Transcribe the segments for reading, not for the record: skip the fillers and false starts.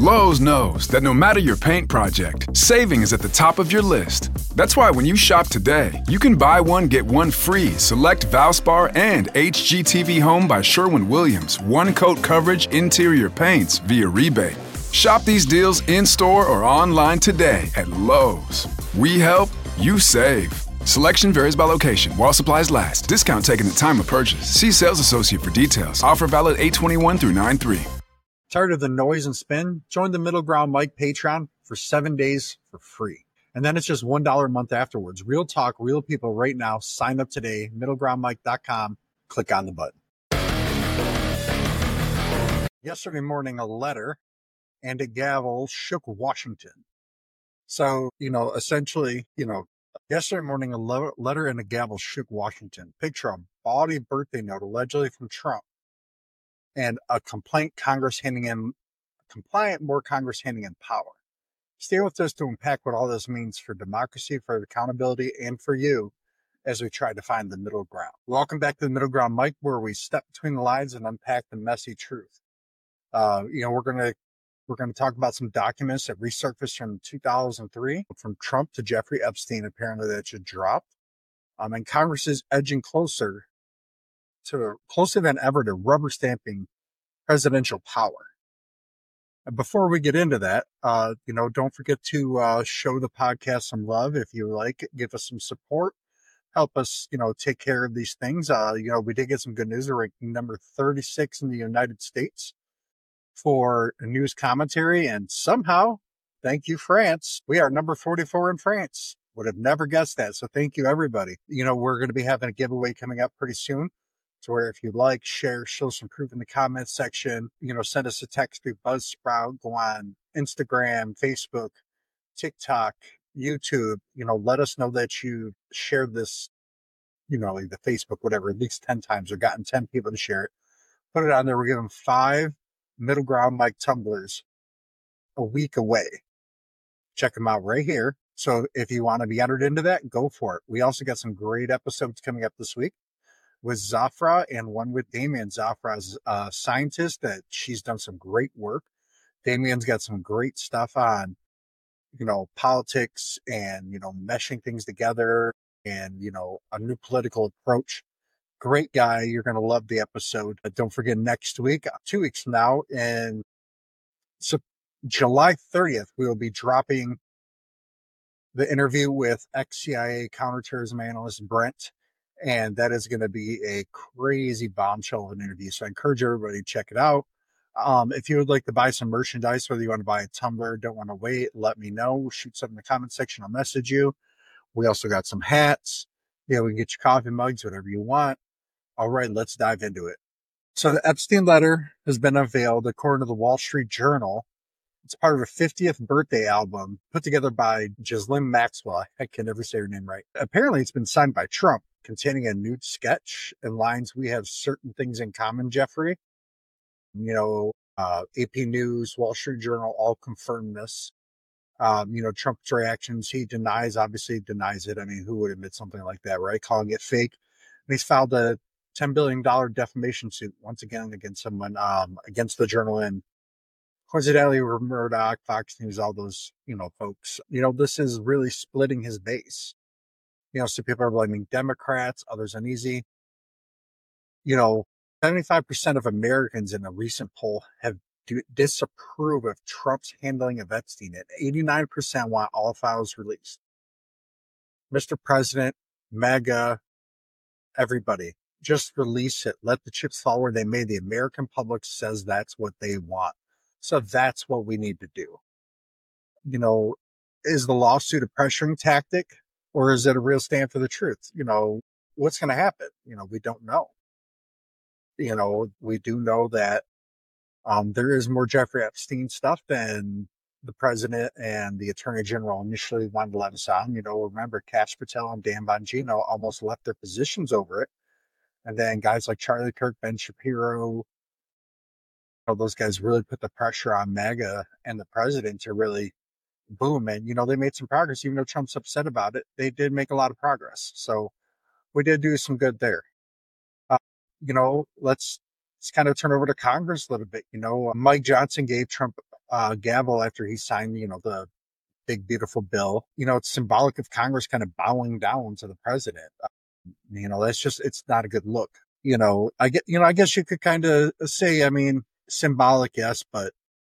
Lowe's knows that no matter your paint project, saving is at the top of your list. That's why when you shop today, you can buy one, get one free. Select Valspar and HGTV Home by Sherwin-Williams. One coat coverage interior paints via rebate. Shop these deals in-store or online today at Lowe's. We help, you save. Selection varies by location. While supplies last. Discount taken at time of purchase. See sales associate for details. Offer valid 8/21 through 9/3. Tired of the noise and spin? Join the Middle Ground Mike Patreon for 7 days for free. And then it's just $1 a month afterwards. Real talk, real people right now. Sign up today. MiddleGroundMike.com. Click on the button. Yesterday morning, a letter and a gavel shook Washington. So, essentially, yesterday morning, a letter and a gavel shook Washington. Picture a bawdy birthday note allegedly from Trump and a compliant Congress handing in power. Stay with us to unpack what all this means for democracy, for accountability, and for you as we try to find the middle ground. Welcome back to the Middle Ground, Mike, where we step between the lines and unpack the messy truth. We're going to talk about some documents that resurfaced from 2003 from Trump to Jeffrey Epstein. Apparently that should drop. And Congress is edging closer than ever to rubber stamping presidential power. And before we get into that, don't forget to show the podcast some love. If you like it, give us some support. Help us, take care of these things. We did get some good news. We're ranking number 36 in the United States for news commentary. And somehow, thank you, France, we are number 44 in France. Would have never guessed that. So thank you, everybody. We're going to be having a giveaway coming up pretty soon. So where if you like, share, show some proof in the comments section, send us a text through Buzzsprout, go on Instagram, Facebook, TikTok, YouTube, let us know that you shared this, like the Facebook, whatever, at least 10 times or gotten 10 people to share it. Put it on there. We're giving 5 Middle Ground Mike tumblers a week away. Check them out right here. So if you want to be entered into that, go for it. We also got some great episodes coming up this week with Zafra and one with Damien. Zafra's a scientist that she's done some great work. Damien's got some great stuff on, politics and, meshing things together and, a new political approach. Great guy. You're going to love the episode. But don't forget next week, 2 weeks from now, and July 30th, we will be dropping the interview with ex-CIA counterterrorism analyst Brent. And that is going to be a crazy bombshell of an interview. So I encourage everybody to check it out. If you would like to buy some merchandise, whether you want to buy a tumbler, don't want to wait, let me know. Shoot something in the comment section. I'll message you. We also got some hats. We can get you coffee mugs, whatever you want. All right, let's dive into it. So the Epstein letter has been unveiled according to the Wall Street Journal. It's part of a 50th birthday album put together by Ghislaine Maxwell. I can never say her name right. Apparently it's been signed by Trump, containing a nude sketch and lines. We have certain things in common, Jeffrey. AP News, Wall Street Journal, all confirm this. Trump's reactions, he obviously denies it. I mean, who would admit something like that, right? Calling it fake. And he's filed a $10 billion defamation suit once again against someone, against the Journal and coincidentally Murdoch, Fox News, all those, folks. This is really splitting his base. So people are blaming Democrats, others uneasy. 75% of Americans in a recent poll have disapprove of Trump's handling of Epstein, and 89% want all files released. Mr. President, MAGA, everybody, just release it. Let the chips fall where they may. The American public says that's what they want. So that's what we need to do. Is the lawsuit a pressuring tactic, or is it a real stand for the truth? What's going to happen? We don't know. We do know that there is more Jeffrey Epstein stuff than the president and the attorney general initially wanted to let us on. Remember Kash Patel and Dan Bongino almost left their positions over it. And then guys like Charlie Kirk, Ben Shapiro, those guys really put the pressure on MAGA and the president to really boom. And, they made some progress. Even though Trump's upset about it, they did make a lot of progress. So we did do some good there. Let's kind of turn over to Congress a little bit. Mike Johnson gave Trump gavel after he signed, the big, beautiful bill. It's symbolic of Congress kind of bowing down to the president. It's not a good look. I guess you could kind of say, I mean, symbolic, yes, but,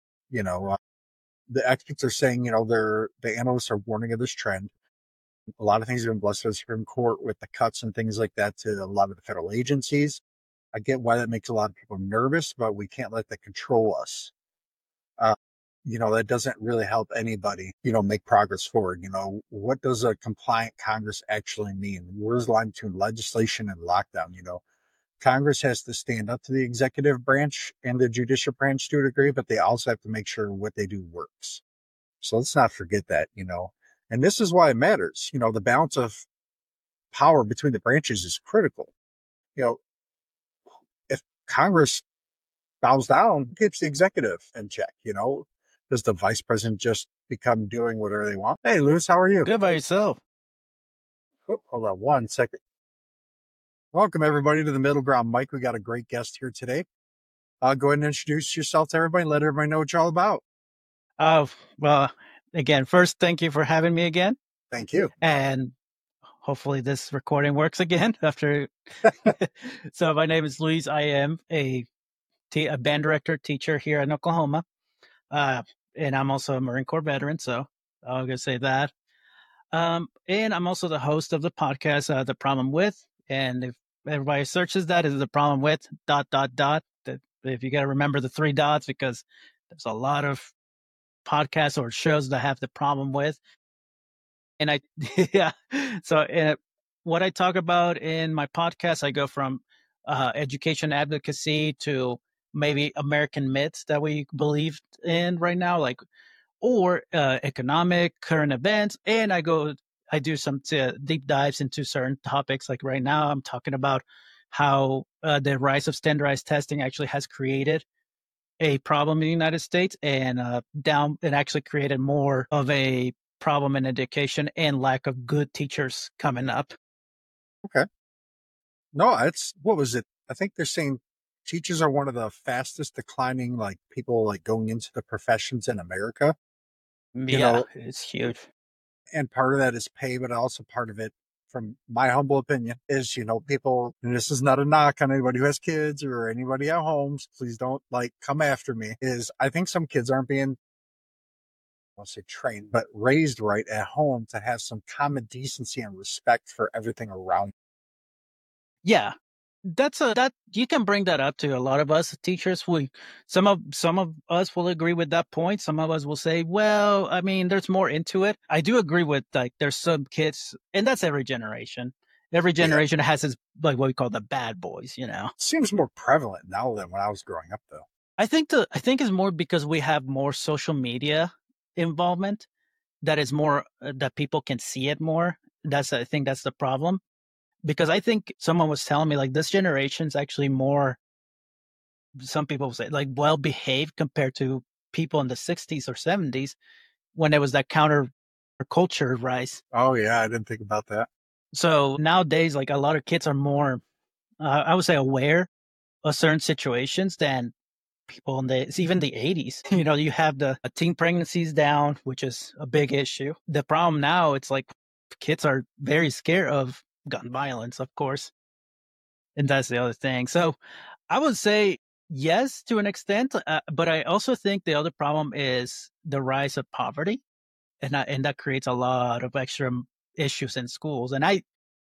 the experts are saying, the analysts are warning of this trend. A lot of things have been blessed by the Supreme Court with the cuts and things like that to a lot of the federal agencies. I get why that makes a lot of people nervous, but we can't let that control us. That doesn't really help anybody, make progress forward. What does a compliant Congress actually mean? Where's the line between legislation and lockdown? Congress has to stand up to the executive branch and the judicial branch to a degree, but they also have to make sure what they do works. So let's not forget that, and this is why it matters. The balance of power between the branches is critical. If Congress bows down, it keeps the executive in check. Does the vice president just become doing whatever they want? Hey, Lewis, how are you? Good by yourself. Oh, hold on 1 second. Welcome, everybody, to the Middle Ground. Mike, we got a great guest here today. Go ahead and introduce yourself to everybody. Let everybody know what you're all about. Well, again, first, thank you for having me again. Thank you. And hopefully this recording works again after. So my name is Luis. I am a band director, teacher here in Oklahoma. And I'm also a Marine Corps veteran, so I'm going to say that. And I'm also the host of the podcast, The Problem With. And if everybody searches that, is The Problem With ... If you got to remember the 3 dots, because there's a lot of podcasts or shows that have the problem with. And yeah. So what I talk about in my podcast, I go from education advocacy to maybe American myths that we believe in right now, or economic current events. And I do some deep dives into certain topics. Like right now, I'm talking about how the rise of standardized testing actually has created a problem in the United States and it actually created more of a problem in education and lack of good teachers coming up. Okay. No, what was it? I think they're saying teachers are one of the fastest declining, people going into the professions in America. It's huge. And part of that is pay, but also part of it, from my humble opinion, is, people, and this is not a knock on anybody who has kids or anybody at home, so please don't come after me, is I think some kids aren't being, I won't say trained, but raised right at home to have some common decency and respect for everything around. Yeah. That you can bring that up to a lot of us teachers. Some of us will agree with that point. Some of us will say, well, I mean, there's more into it. I do agree with there's some kids, and that's every generation. Every generation has its what we call the bad boys. It seems more prevalent now than when I was growing up, though. I think it's more because we have more social media involvement. That is more that people can see it more. I think that's the problem. Because I think someone was telling me this generation's actually more, some people say well behaved compared to people in the 60s or 70s when there was that counter culture rise. Oh yeah, I didn't think about that. So nowadays, a lot of kids are more, I would say, aware of certain situations than people even the 80s. You have the teen pregnancies down, which is a big issue. The problem now, it's kids are very scared of gun violence, of course. And that's the other thing. So I would say yes, to an extent. But I also think the other problem is the rise of poverty. And that creates a lot of extra issues in schools. And I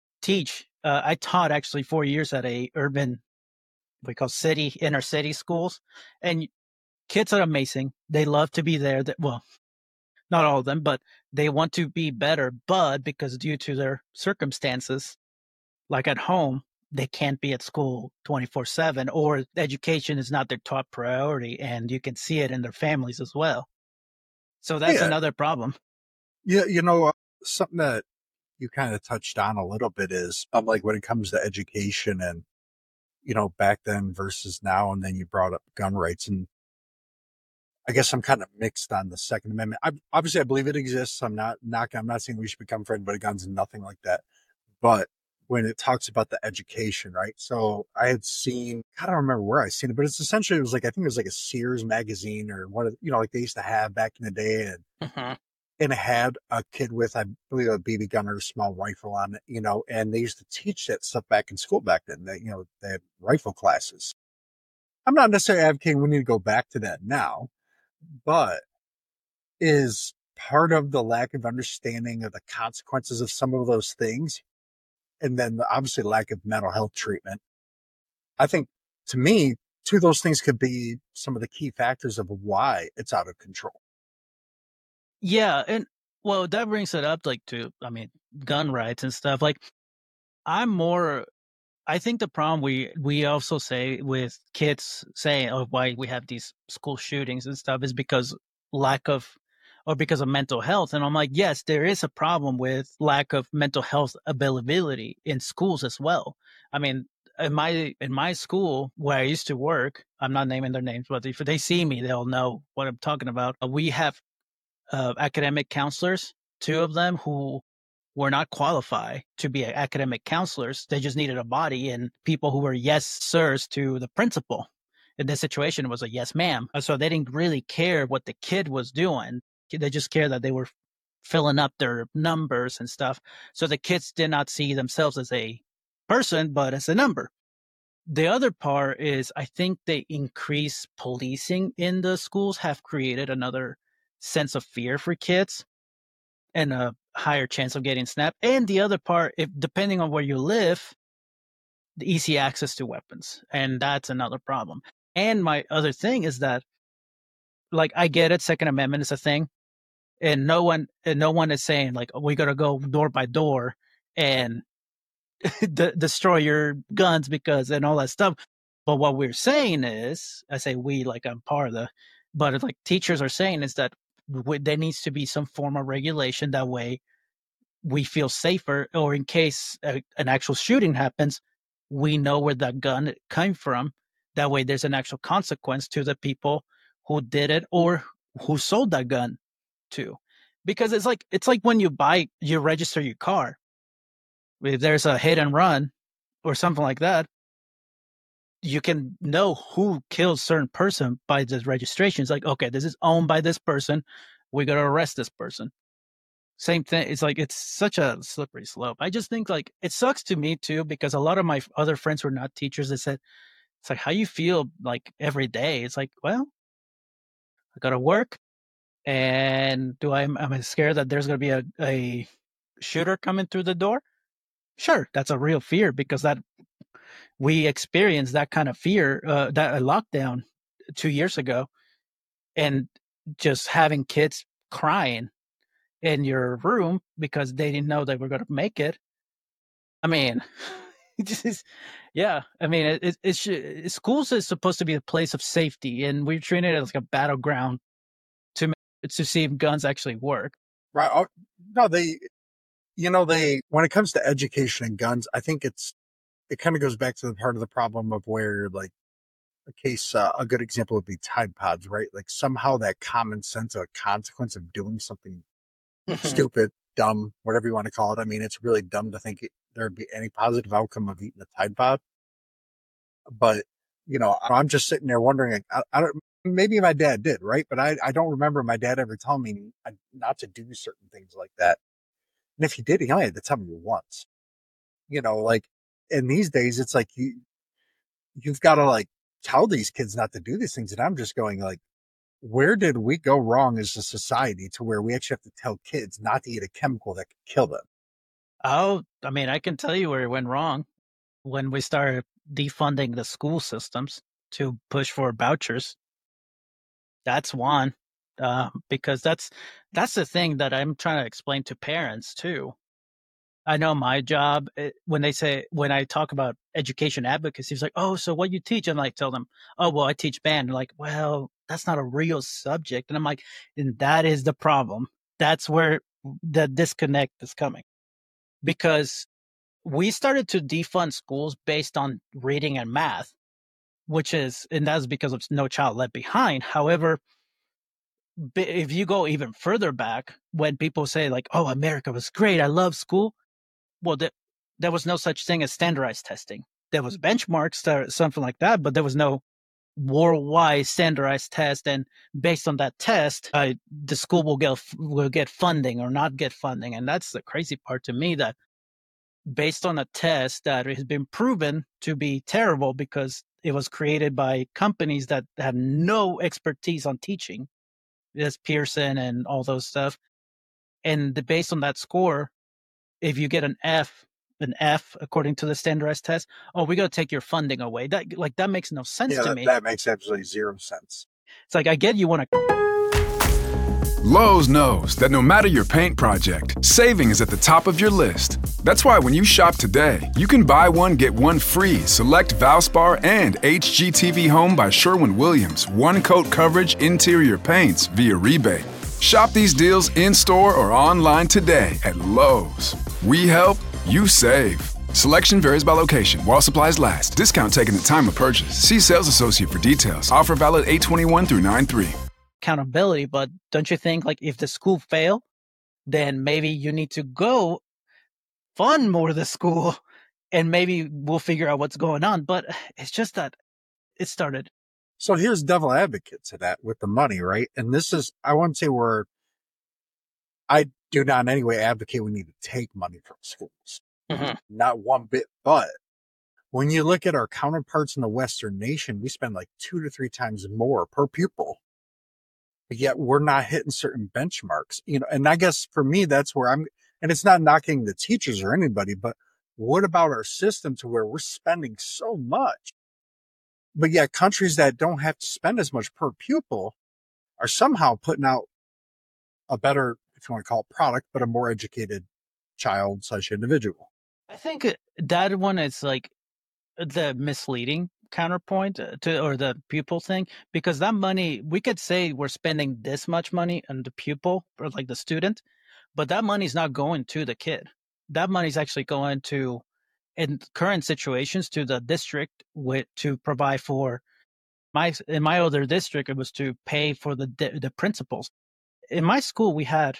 taught actually 4 years at a urban, we call inner city schools. And kids are amazing. They love to be there. Well, not all of them, but they want to be better. But because due to their circumstances, like at home, they can't be at school 24/7, or education is not their top priority. And you can see it in their families as well. So that's another problem. Yeah. Something that you kind of touched on a little bit is when it comes to education and, back then versus now. And then you brought up gun rights, and I guess I'm kind of mixed on the Second Amendment. Obviously, I believe it exists. I'm not saying we should become frightened by guns and nothing like that. But when it talks about the education, right? So I had seen, I don't remember where I seen it, but it's essentially, it was like, I think it was like a Sears magazine or one of, like they used to have back in the day. And it had a kid with, I believe, a BB gun or a small rifle on it, and they used to teach that stuff back in school back then. They had rifle classes. I'm not necessarily advocating we need to go back to that now, but is part of the lack of understanding of the consequences of some of those things, and then obviously lack of mental health treatment. I think, to me, two of those things could be some of the key factors of why it's out of control. Yeah, and well, that brings it up to, gun rights and stuff. Like, I think the problem we also say with kids saying, oh, why we have these school shootings and stuff is because because of mental health. And I'm like, yes, there is a problem with lack of mental health availability in schools as well. I mean, in my school where I used to work, I'm not naming their names, but if they see me, they'll know what I'm talking about. We have academic counselors, two of them who were not qualified to be academic counselors. They just needed a body and people who were yes sirs to the principal. In this situation, it was a yes ma'am. So they didn't really care what the kid was doing. They just cared that they were filling up their numbers and stuff. So the kids did not see themselves as a person, but as a number. The other part is I think the increased policing in the schools have created another sense of fear for kids and a higher chance of getting snapped. And the other part, if depending on where you live, the easy access to weapons. And that's another problem. And my other thing is that, like, I get it, Second Amendment is a thing. And no one is saying, like, we got to go door by door and destroy your guns and all that stuff. But what we're saying is, I say we, like I'm part of but it's like teachers are saying is that there needs to be some form of regulation. That way we feel safer, or in case an actual shooting happens, we know where that gun came from. That way there's an actual consequence to the people who did it or who sold that gun to. Because it's like when you register your car. If there's a hit and run or something like that, you can know who killed certain person by the registration. It's like, okay, this is owned by this person. We got to arrest this person. Same thing. It's like, it's such a slippery slope. I just think like it sucks to me too, because a lot of my other friends who are not teachers, they said, it's like, how you feel like every day? It's like, well, I got to work. And I'm scared that there's going to be a shooter coming through the door. Sure. That's a real fear because we experienced that kind of fear, that lockdown 2 years ago, and just having kids crying in your room because they didn't know they were going to make it. I mean, yeah. I mean, schools is supposed to be a place of safety, and we're treating it as like a battleground to see if guns actually work. Right. No, when it comes to education and guns, I think it kind of goes back to the part of the problem of where, like, a good example would be Tide Pods, right? Like somehow that common sense of a consequence of doing something stupid, dumb, whatever you want to call it. I mean, it's really dumb to think there'd be any positive outcome of eating a Tide Pod. But, I'm just sitting there wondering, I don't, maybe my dad did, right? But I don't remember my dad ever telling me not to do certain things like that. And if he did, he only had to tell me once. Like, in these days, it's like you've got to like tell these kids not to do these things. And I'm just going like, where did we go wrong as a society to where we actually have to tell kids not to eat a chemical that could kill them? Oh, I mean, I can tell you where it went wrong when we started defunding the school systems to push for vouchers. That's one, because that's the thing that I'm trying to explain to parents too. I know my job, when I talk about education advocacy, it's like, oh, so what you teach? And I tell them, oh, well, I teach band. They're like, well, that's not a real subject. And I'm like, and that is the problem. That's where the disconnect is coming. Because we started to defund schools based on reading and math, and that's because of No Child Left Behind. However, if you go even further back, when people say like, oh, America was great, I love school. Well, there was no such thing as standardized testing. There was benchmarks or something like that, but there was no worldwide standardized test. And based on that test, the school will get funding or not get funding. And that's the crazy part to me, that based on a test that has been proven to be terrible because it was created by companies that have no expertise on teaching, as Pearson and all those stuff. And based on that score, if you get an F according to the standardized test, we got to take your funding away. That makes no sense to me. That makes absolutely zero sense. It's like, I get you want to. Lowe's knows that no matter your paint project, saving is at the top of your list. That's why when you shop today, you can buy one, get one free. Select Valspar and HGTV Home by Sherwin-Williams. One coat coverage interior paints via rebate. Shop these deals in-store or online today at Lowe's. We help, you save. Selection varies by location. While supplies last. Discount taken at time of purchase. See sales associate for details. Offer valid 8/21 through 9/3. Accountability, but don't you think, like, if the school fail, then maybe you need to go fund more of the school and maybe we'll figure out what's going on. But it's just that it started. So here's devil advocate to that with the money, right? And this is, I wouldn't say I do not in any way advocate we need to take money from schools. Mm-hmm. Not one bit. But when you look at our counterparts in the Western nation, we spend like 2 to 3 times more per pupil. But yet we're not hitting certain benchmarks, and I guess for me, that's where and it's not knocking the teachers or anybody, but what about our system to where we're spending so much, but yet countries that don't have to spend as much per pupil are somehow putting out a better, if you want to call it product, but a more educated child/individual. I think that one is like the misleading counterpoint or the pupil thing, because that money, we could say we're spending this much money on the pupil or like the student, but that money's not going to the kid. That money's actually going to, in current situations, to the district to provide for in my other district, it was to pay for the principals. In my school, we had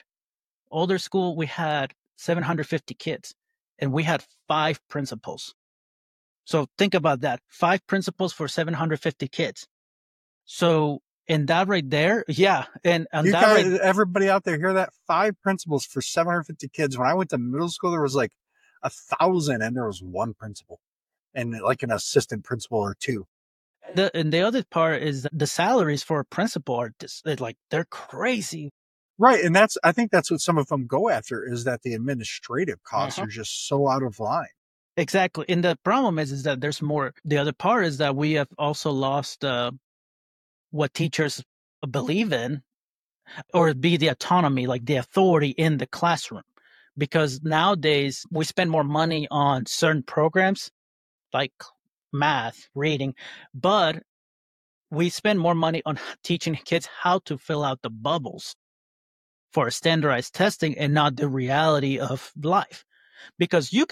750 kids and we had 5 principals. So think about that. 5 principals for 750 kids. So in that right there, yeah. And everybody out there hear that? 5 principals for 750 kids. When I went to middle school, there was like 1,000 and there was 1 principal and like an assistant principal or 2. And the other part is the salaries for a principal are they're crazy. Right. And I think that's what some of them go after, is that the administrative costs are just so out of line. Exactly. And the problem is that there's more. The other part is that we have also lost what teachers believe in, or be the autonomy, like the authority in the classroom. Because nowadays we spend more money on certain programs like math, reading, but we spend more money on teaching kids how to fill out the bubbles for standardized testing and not the reality of life. Because if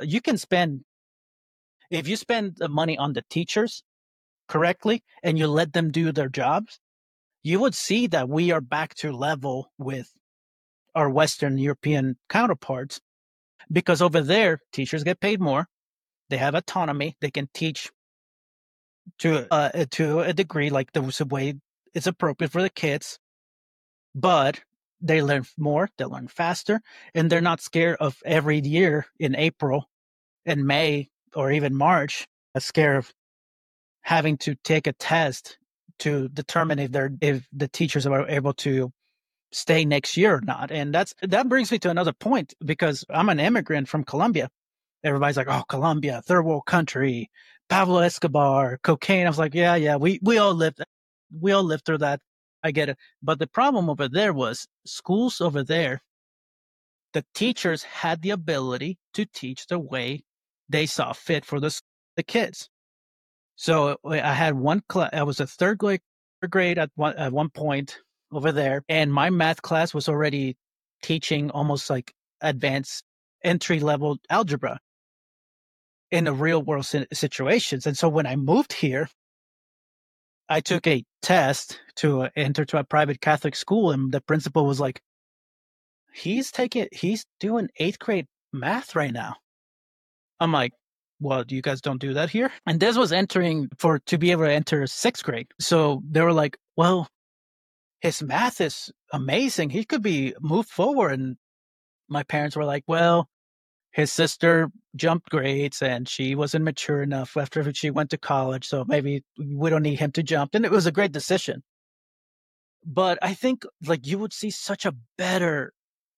you spend the money on the teachers correctly and you let them do their jobs, you would see that we are back to level with our Western European counterparts. Because over there, teachers get paid more. They have autonomy. They can teach to a degree, like the way it's appropriate for the kids. But they learn more, they learn faster, and they're not scared of every year in April and May or even March, scared of having to take a test to determine if the teachers are able to stay next year or not. And that brings me to another point, because I'm an immigrant from Colombia. Everybody's like, oh, Colombia, third world country, Pablo Escobar, cocaine. I was like, yeah, we all lived through that. I get it. But the problem over there was schools over there, the teachers had the ability to teach the way they saw fit for the kids. So I had one class, I was a third grade at one point over there, and my math class was already teaching almost like advanced entry-level algebra in the real world situations. And so when I moved here, I took a test to enter to a private Catholic school, and the principal was like, he's doing 8th grade math right now. I'm like, well, you guys don't do that here? And this was to be able to enter sixth grade. So they were like, well, his math is amazing. He could be moved forward. And my parents were like, well, his sister jumped grades and she wasn't mature enough after she went to college. So maybe we don't need him to jump. And it was a great decision. But I think like you would see such a better,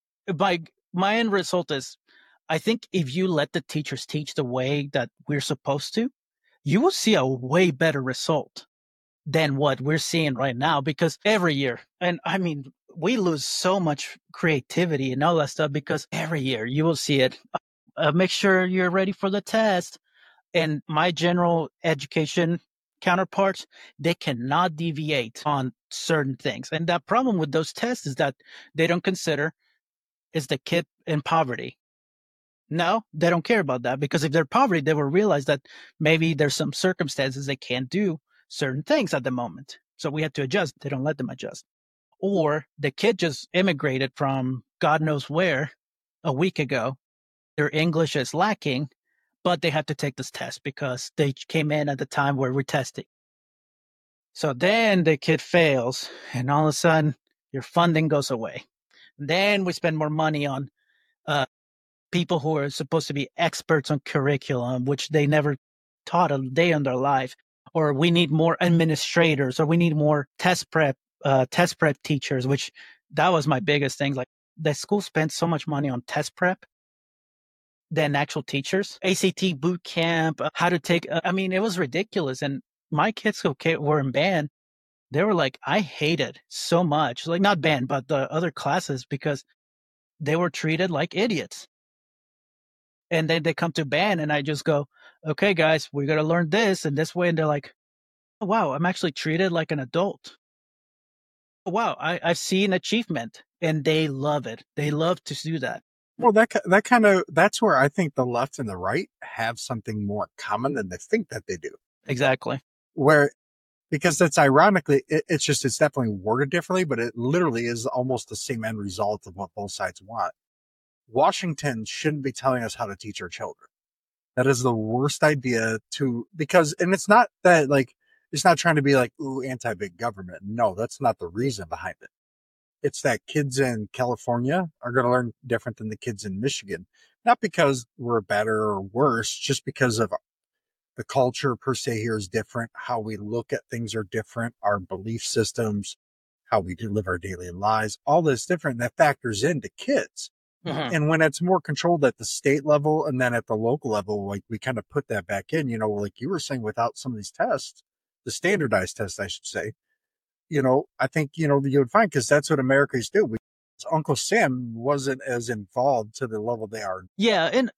my end result is, I think if you let the teachers teach the way that we're supposed to, you will see a way better result than what we're seeing right now, because every year, and I mean, we lose so much creativity and all that stuff because every year you will see it. Make sure you're ready for the test. And my general education counterparts, they cannot deviate on certain things. And the problem with those tests is that they don't consider, is the kid in poverty? No, they don't care about that, because if they're poverty, they will realize that maybe there's some circumstances they can't do certain things at the moment. So we have to adjust. They don't let them adjust. Or the kid just immigrated from God knows where a week ago. Their English is lacking, but they have to take this test because they came in at the time where we're testing. So then the kid fails, and all of a sudden your funding goes away. Then we spend more money on people who are supposed to be experts on curriculum, which they never taught a day in their life. Or we need more administrators, or we need more test prep teachers, which that was my biggest thing. Like the school spent so much money on test prep than actual teachers. ACT boot camp, how to take, it was ridiculous. And my kids who were in band, they were like, I hated so much, like not band, but the other classes, because they were treated like idiots. And then they come to band and I just go, okay, guys, we're going to learn this and this way. And they're like, oh, wow, I'm actually treated like an adult. Oh, wow, I've seen achievement, and they love it. They love to do that. Well, that's where I think the left and the right have something more common than they think that they do. Exactly. Because that's ironically, it's definitely worded differently, but it literally is almost the same end result of what both sides want. Washington shouldn't be telling us how to teach our children. That is the worst idea and it's not that like, it's not trying to be like, ooh, anti-big government. No, that's not the reason behind it. It's that kids in California are going to learn different than the kids in Michigan. Not because we're better or worse, just because of the culture per se here is different. How we look at things are different. Our belief systems, how we live our daily lives, all this different. That factors into kids. Mm-hmm. And when it's more controlled at the state level and then at the local level, like we kind of put that back in, like you were saying, without some of these tests, the standardized tests, I should say, I think, you would find, because that's what Americans do. Uncle Sam wasn't as involved to the level they are. Yeah. And,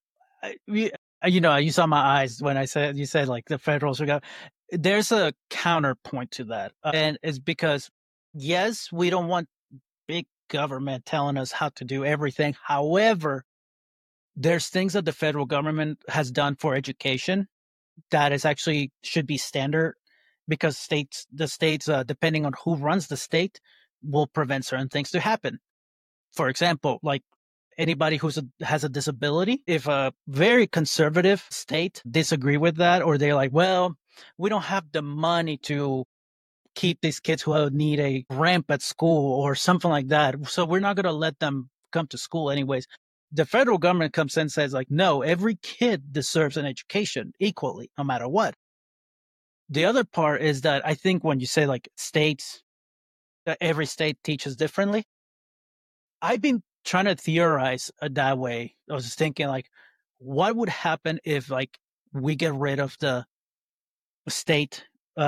you saw my eyes when you said like the federals would go. There's a counterpoint to that. And it's because, yes, we don't want big government telling us how to do everything. However, there's things that the federal government has done for education that is actually should be standard, because the states, depending on who runs the state, will prevent certain things to happen. For example, like anybody who has a disability, if a very conservative state disagree with that, or they're like, well, we don't have the money to keep these kids who need a ramp at school or something like that, so we're not going to let them come to school anyways. The federal government comes in and says like, no, every kid deserves an education equally, no matter what. The other part is that I think when you say like states, that every state teaches differently, I've been trying to theorize that way. I was just thinking like, what would happen if like we get rid of the state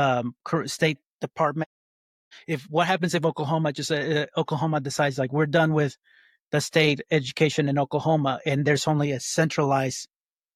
department? What happens if Oklahoma decides like we're done with the state education in Oklahoma and there's only a centralized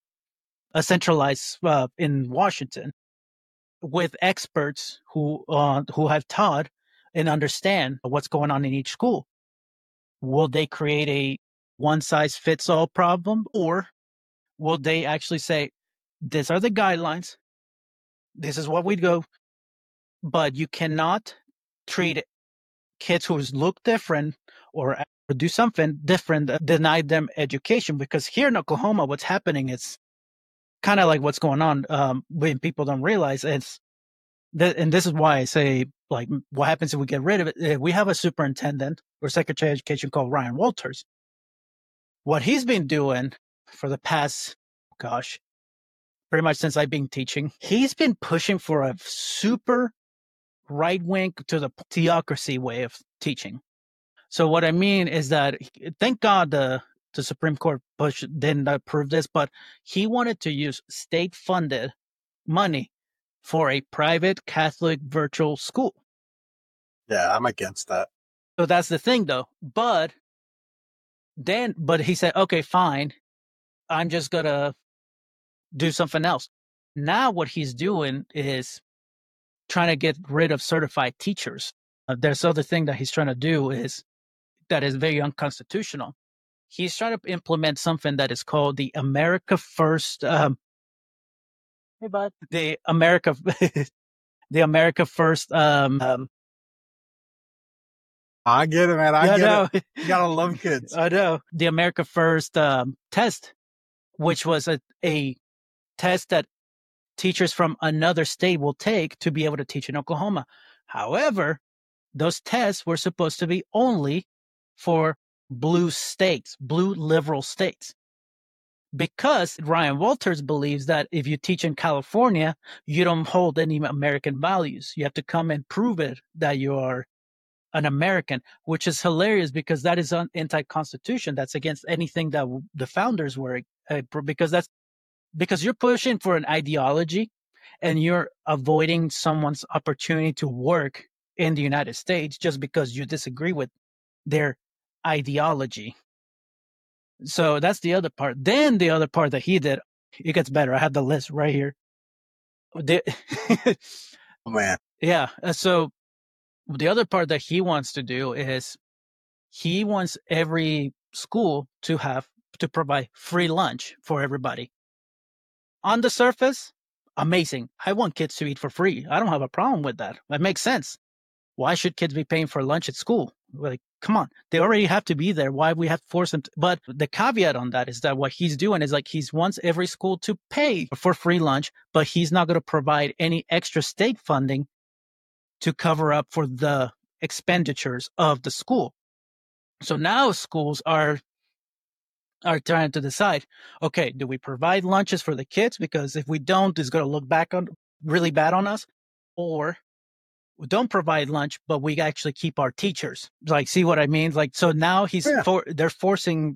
in Washington with experts who have taught and understand what's going on in each school? Will they create a one-size-fits-all problem, or will they actually say, these are the guidelines, this is what we go, but you cannot treat kids who look different or do something different, deny them education? Because here in Oklahoma, what's happening is kind of like what's going on when people don't realize it's that, and this is why I say, like, what happens if we get rid of it? We have a superintendent or secretary of education called Ryan Walters. What he's been doing for the past, pretty much since I've been teaching, he's been pushing for a super right wing to the theocracy way of teaching. So what I mean is that, thank God the Supreme Court didn't approve this, but he wanted to use state-funded money for a private Catholic virtual school. Yeah, I'm against that. So that's the thing, though. But he said, okay, fine. I'm just going to do something else. Now what he's doing is trying to get rid of certified teachers. There's other thing that he's trying to do that is very unconstitutional. He's trying to implement something that is called the America First. Hey, bud. The America First. I get it, man. I get it. You gotta love kids. I know. The America First test, which was a test that teachers from another state will take to be able to teach in Oklahoma. However, those tests were supposed to be only for blue liberal states. Because Ryan Walters believes that if you teach in California, you don't hold any American values. You have to come and prove it that you are an American, which is hilarious because that is anti-constitution. That's against anything that the founders were, because you're pushing for an ideology and you're avoiding someone's opportunity to work in the United States just because you disagree with their ideology. So that's the other part. Then the other part that he did, it gets better. I have the list right here. Oh, man. Yeah. So the other part that he wants to do is he wants every school to provide free lunch for everybody. On the surface, amazing. I want kids to eat for free. I don't have a problem with that. That makes sense. Why should kids be paying for lunch at school? Like, come on. They already have to be there. Why we have to force them? But the caveat on that is that what he's doing is like he wants every school to pay for free lunch, but he's not going to provide any extra state funding to cover up for the expenditures of the school. So now schools are trying to decide, okay, do we provide lunches for the kids? Because if we don't, it's going to look back on really bad on us. Or we don't provide lunch, but we actually keep our teachers. Like, see what I mean? Like, so now he's forcing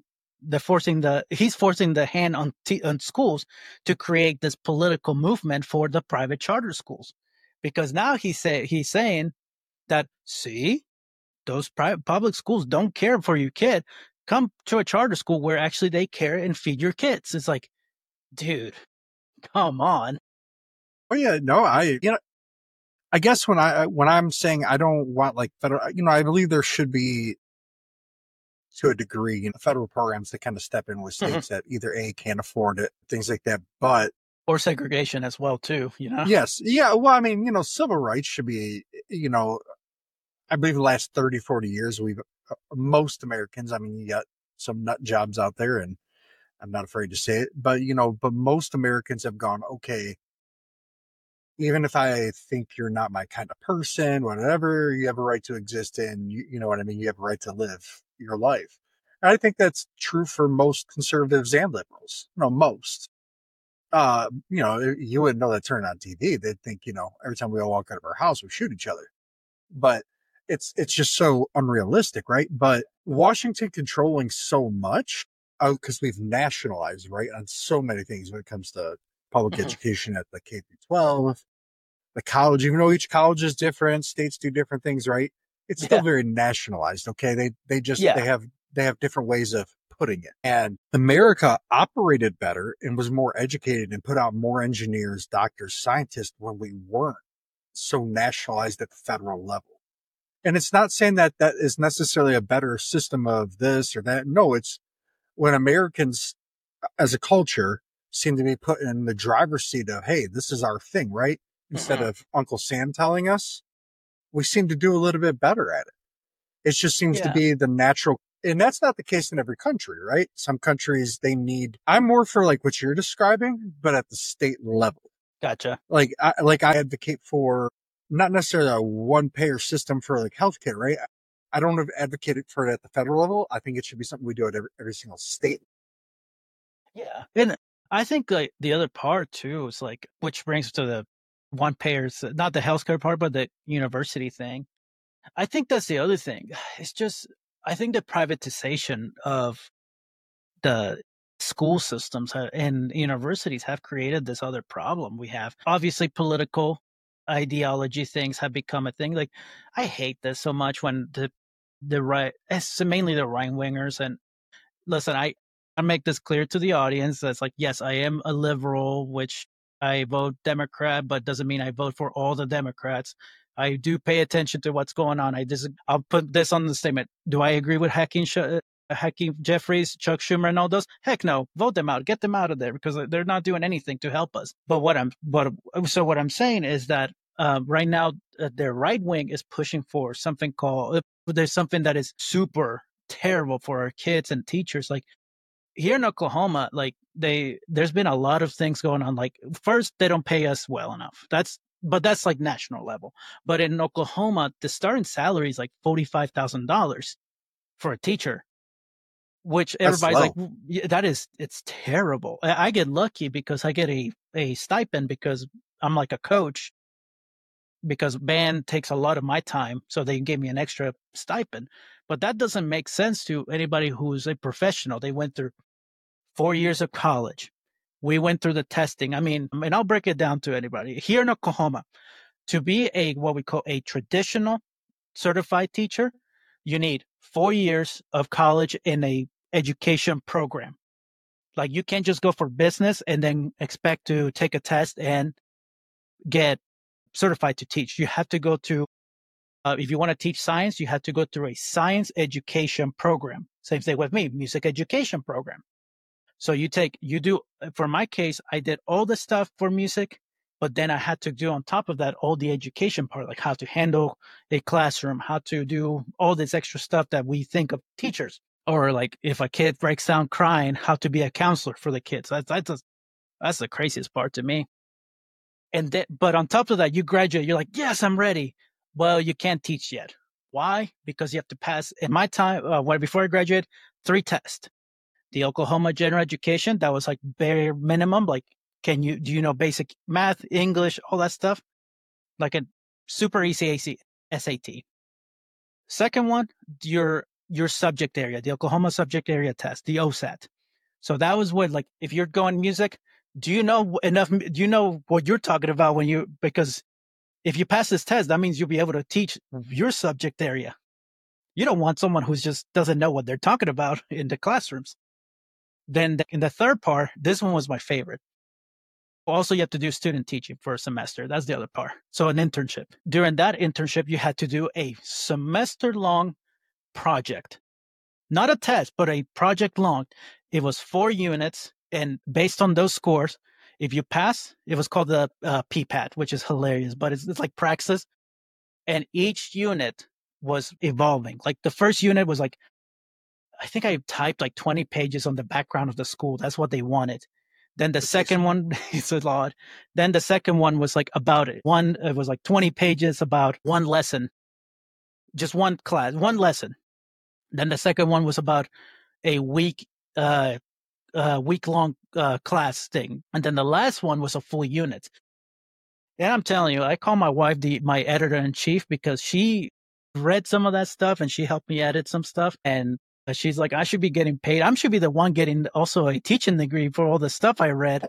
the hand on schools to create this political movement for the private charter schools. Because now he's saying that, see, those public schools don't care for your kid. Come to a charter school where actually they care and feed your kids. It's like, dude, come on. Oh yeah, no, I guess when I'm saying I don't want like federal, I believe there should be, to a degree, federal programs that kind of step in with states that either can't afford it, things like that, or segregation as well too, Yes. Yeah. Well, I mean, civil rights should be, I believe the last 30, 40 years, most Americans, I mean, you got some nut jobs out there and I'm not afraid to say it, but most Americans have gone, okay, even if I think you're not my kind of person, whatever, you have a right to exist and you know what I mean? You have a right to live your life. And I think that's true for most conservatives and liberals, most. You wouldn't know that turned on TV. They'd think, every time we all walk out of our house, we shoot each other. But it's just so unrealistic, right? But Washington controlling so much, because we've nationalized, right, on so many things when it comes to public education at the K through 12, the college, even though each college is different, states do different things, right? It's still very nationalized. Okay. They have different ways of putting it. And America operated better and was more educated and put out more engineers, doctors, scientists when we weren't so nationalized at the federal level. And it's not saying that is necessarily a better system of this or that. No, it's when Americans as a culture seem to be put in the driver's seat of, hey, this is our thing, right? Instead of Uncle Sam telling us, we seem to do a little bit better at it. It just seems to be the natural And that's not the case in every country, right? Some countries, I'm more for like what you're describing, but at the state level. Gotcha. Like I advocate for not necessarily a one payer system for like healthcare, right? I don't advocate it for it at the federal level. I think it should be something we do at every single state. Yeah. And I think like the other part too is like, which brings to the one payers, not the healthcare part, but the university thing. I think that's the other thing. It's just, I think the privatization of the school systems and universities have created this other problem we have. Obviously, political ideology things have become a thing. Like, I hate this so much when the right, it's mainly the right wingers. And listen, I make this clear to the audience. That's like, yes, I am a liberal, which I vote Democrat, but doesn't mean I vote for all the Democrats. I do pay attention to what's going on. I'll put this on the statement. Do I agree with Hakeem Jeffries, Chuck Schumer, and all those? Heck no. Vote them out. Get them out of there because they're not doing anything to help us. But what I'm saying is that right now their right wing is pushing for something called. There's something that is super terrible for our kids and teachers. Like here in Oklahoma, like there's been a lot of things going on. Like first, they don't pay us well enough. But that's like national level. But in Oklahoma, the starting salary is like $45,000 for a teacher, which everybody's like, it's terrible. I get lucky because I get a stipend because I'm like a coach, because band takes a lot of my time. So they gave me an extra stipend. But that doesn't make sense to anybody who's a professional. They went through 4 years of college. We went through the testing. I mean, and I'll break it down to anybody. Here in Oklahoma, to be what we call a traditional certified teacher, you need 4 years of college in a education program. Like you can't just go for business and then expect to take a test and get certified to teach. You have to go to, if you want to teach science, you have to go through a science education program. Same thing with me, music education program. So for my case, I did all the stuff for music, but then I had to do on top of that, all the education part, like how to handle a classroom, how to do all this extra stuff that we think of teachers, or like if a kid breaks down crying, how to be a counselor for the kids. That's the craziest part to me. But on top of that, you graduate, you're like, yes, I'm ready. Well, you can't teach yet. Why? Because you have to pass, in my time, before I graduated, 3 tests. The Oklahoma General Education, that was like bare minimum. Like, do you know basic math, English, all that stuff? Like a super easy SAT. Second one, your subject area, the Oklahoma subject area test, the OSAT. So that was what, like, if you're going music, do you know what you're talking about because if you pass this test, that means you'll be able to teach your subject area. You don't want someone who just doesn't know what they're talking about in the classrooms. Then in the third part, this one was my favorite. Also, you have to do student teaching for a semester. That's the other part. So an internship. During that internship, you had to do a semester-long project. Not a test, but a project long. It was 4 units. And based on those scores, if you pass, it was called the PPAT, which is hilarious, but it's like praxis. And each unit was evolving. Like the first unit was like, I think I typed like 20 pages on the background of the school. That's what they wanted. Then the second one, it's a lot. Then the second one was like about it. It was like 20 pages about one lesson, just one class, one lesson. Then the second one was about a week-long class thing. And then the last one was a full unit. And I'm telling you, I call my wife my editor-in-chief because she read some of that stuff and she helped me edit some stuff. And she's like, I should be getting paid. I should be the one getting also a teaching degree for all the stuff I read.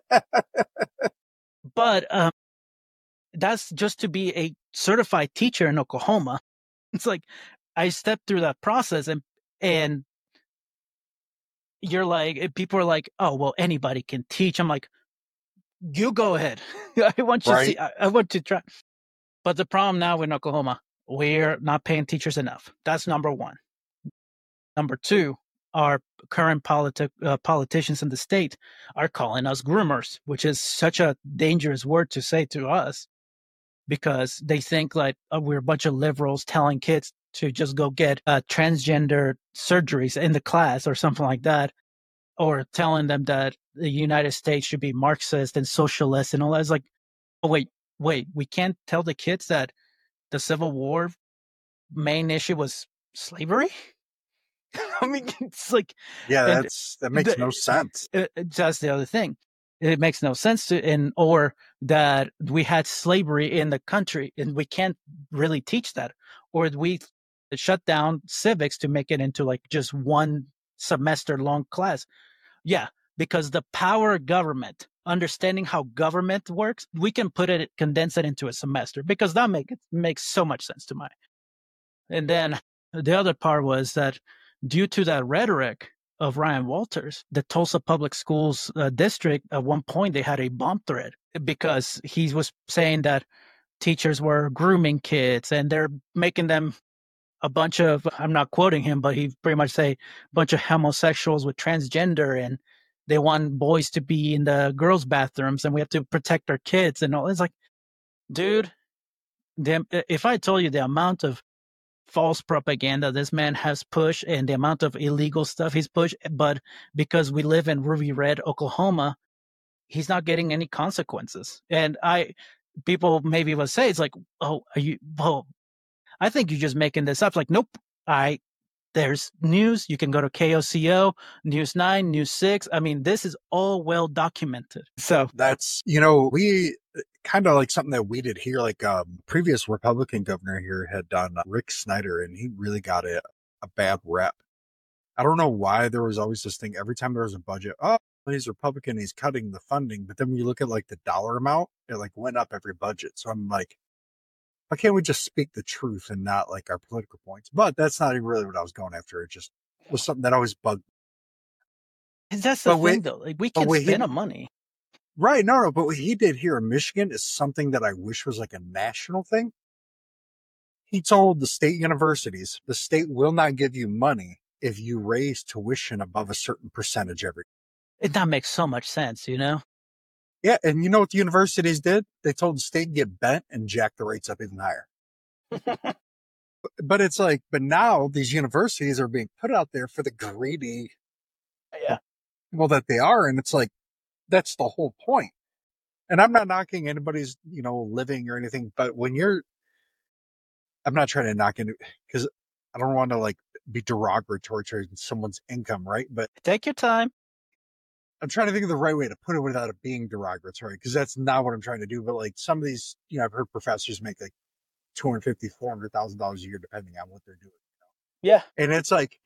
But that's just to be a certified teacher in Oklahoma. It's like I stepped through that process and you're like, people are like, oh, well, anybody can teach. I'm like, you go ahead. I want you to see. I want to try. But the problem now in Oklahoma, we're not paying teachers enough. That's number one. Number two, our current politicians in the state are calling us groomers, which is such a dangerous word to say to us because they think like we're a bunch of liberals telling kids to just go get transgender surgeries in the class or something like that, or telling them that the United States should be Marxist and socialist and all that. It's like, oh, wait, we can't tell the kids that the Civil War main issue was slavery? I mean, it's like, yeah, that makes no sense. That's the other thing. It makes no sense or that we had slavery in the country and we can't really teach that, or we shut down civics to make it into like just one semester long class. Yeah, because the power of government, understanding how government works, we can condense it into a semester, because that makes so much sense to me. And then the other part was that due to that rhetoric of Ryan Walters, the Tulsa Public Schools district, at one point, they had a bomb threat because he was saying that teachers were grooming kids and they're making them a bunch of, I'm not quoting him, but he pretty much say a bunch of homosexuals with transgender, and they want boys to be in the girls' bathrooms and we have to protect our kids and all. It's like, dude, if I told you the amount of false propaganda this man has pushed and the amount of illegal stuff he's pushed, but because we live in Ruby Red, Oklahoma, he's not getting any consequences. And people maybe will say, it's like, oh, I think you're just making this up. Like, nope, there's news. You can go to KOCO, News 9, News 6. I mean, this is all well documented. So that's, we kind of like something that we did here, like previous Republican governor here had done, Rick Snyder, and he really got a bad rep. I don't know why there was always this thing every time there was a budget. Oh, he's Republican, he's cutting the funding. But then when you look at like the dollar amount, it like went up every budget. So I'm like, why can't we just speak the truth and not like our political points? But that's not even really what I was going after. It just was something that always bugged me. That's the thing, though. Like, we can spend the money. Right. No. But what he did here in Michigan is something that I wish was like a national thing. He told the state universities, the state will not give you money if you raise tuition above a certain percentage every year. That makes so much sense, Yeah, and you know what the universities did? They told the state to get bent and jack the rates up even higher. But it's like, but now these universities are being put out there for the greedy people that they are. And it's like, that's the whole point. And I'm not knocking anybody's, living or anything, but I'm not trying to knock into, because I don't want to like be derogatory to someone's income, right? But take your time. I'm trying to think of the right way to put it without it being derogatory, because that's not what I'm trying to do. But like some of these, I've heard professors make like $250,000, $400,000 a year, depending on what they're doing. Yeah. And it's like,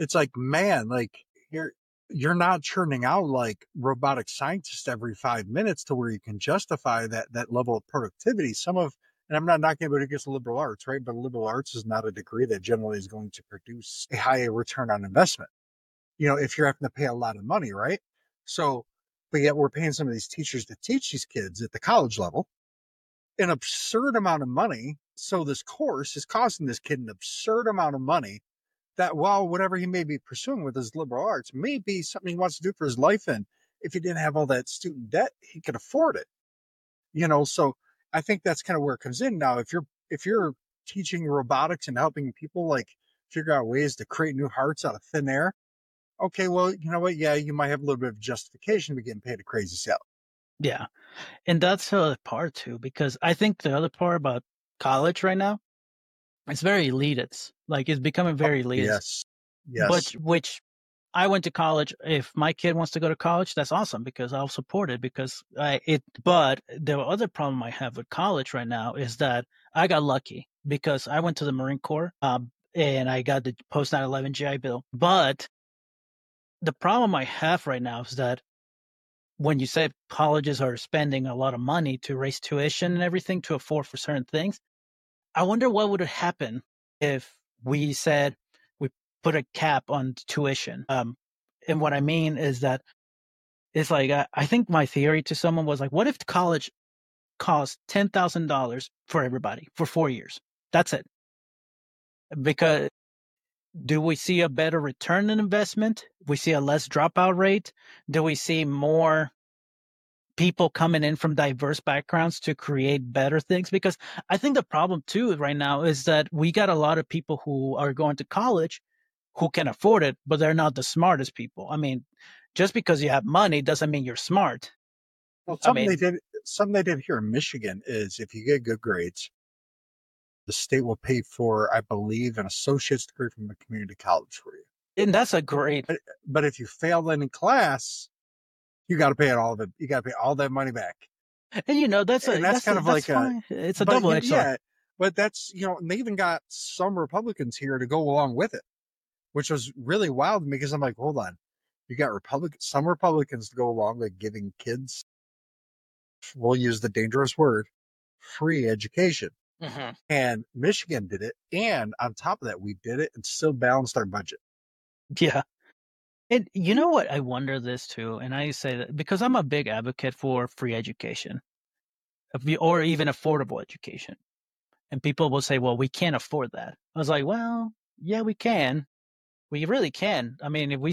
man, like you're not churning out like robotic scientists every 5 minutes to where you can justify that level of productivity. And I'm not knocking anybody who gets liberal arts, right? But liberal arts is not a degree that generally is going to produce a high return on investment. If you're having to pay a lot of money, right? So, but yet we're paying some of these teachers to teach these kids at the college level an absurd amount of money. So this course is costing this kid an absurd amount of money that, while whatever he may be pursuing with his liberal arts may be something he wants to do for his life, and if he didn't have all that student debt, he could afford it. So I think that's kind of where it comes in. Now, if you're teaching robotics and helping people like figure out ways to create new hearts out of thin air, okay, well, you know what? Yeah, you might have a little bit of justification to getting paid a crazy salary. Yeah. And that's the other part too, because I think the other part about college right now, it's very elitist. Like, it's becoming very elitist. Yes. Which I went to college. If my kid wants to go to college, that's awesome, because I'll support it, because but the other problem I have with college right now is that I got lucky because I went to the Marine Corps, and I got the post 9/11 GI Bill. But the problem I have right now is that when you say colleges are spending a lot of money to raise tuition and everything to afford for certain things, I wonder what would happen if we said we put a cap on tuition. And what I mean is that it's like, I think my theory to someone was like, what if college costs $10,000 for everybody for 4 years? That's it. Because do we see a better return on investment? We see a less dropout rate? Do we see more people coming in from diverse backgrounds to create better things. Because I think the problem too right now is that we got a lot of people who are going to college who can afford it, but they're not the smartest people. I mean, just because you have money doesn't mean you're smart. Well, I mean, something they did here in Michigan is if you get good grades, the state will pay for, I believe, an associate's degree from a community college for you. and that's a great. But if you fail any class, you got to pay it all of it. You got to pay all that money back. And that's kind of like fine. It's a but double-edged sword. yeah, but that's, and they even got some Republicans here to go along with it, which was really wild to me because I'm like, hold on, you got some Republicans to go along with giving kids, we'll use the dangerous word, free education. Mm-hmm. And Michigan did it. And on top of that, we did it and still balanced our budget. Yeah. And you know what? I wonder this too. And I say that because I'm a big advocate for free education or even affordable education. And people will say, well, we can't afford that. I was like, well, yeah, we can. We really can. I mean, if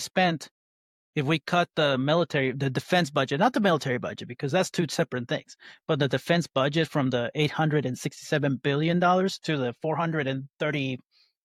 we cut the defense budget, not the military budget, because that's two separate things, but the defense budget from the $867 billion to the $433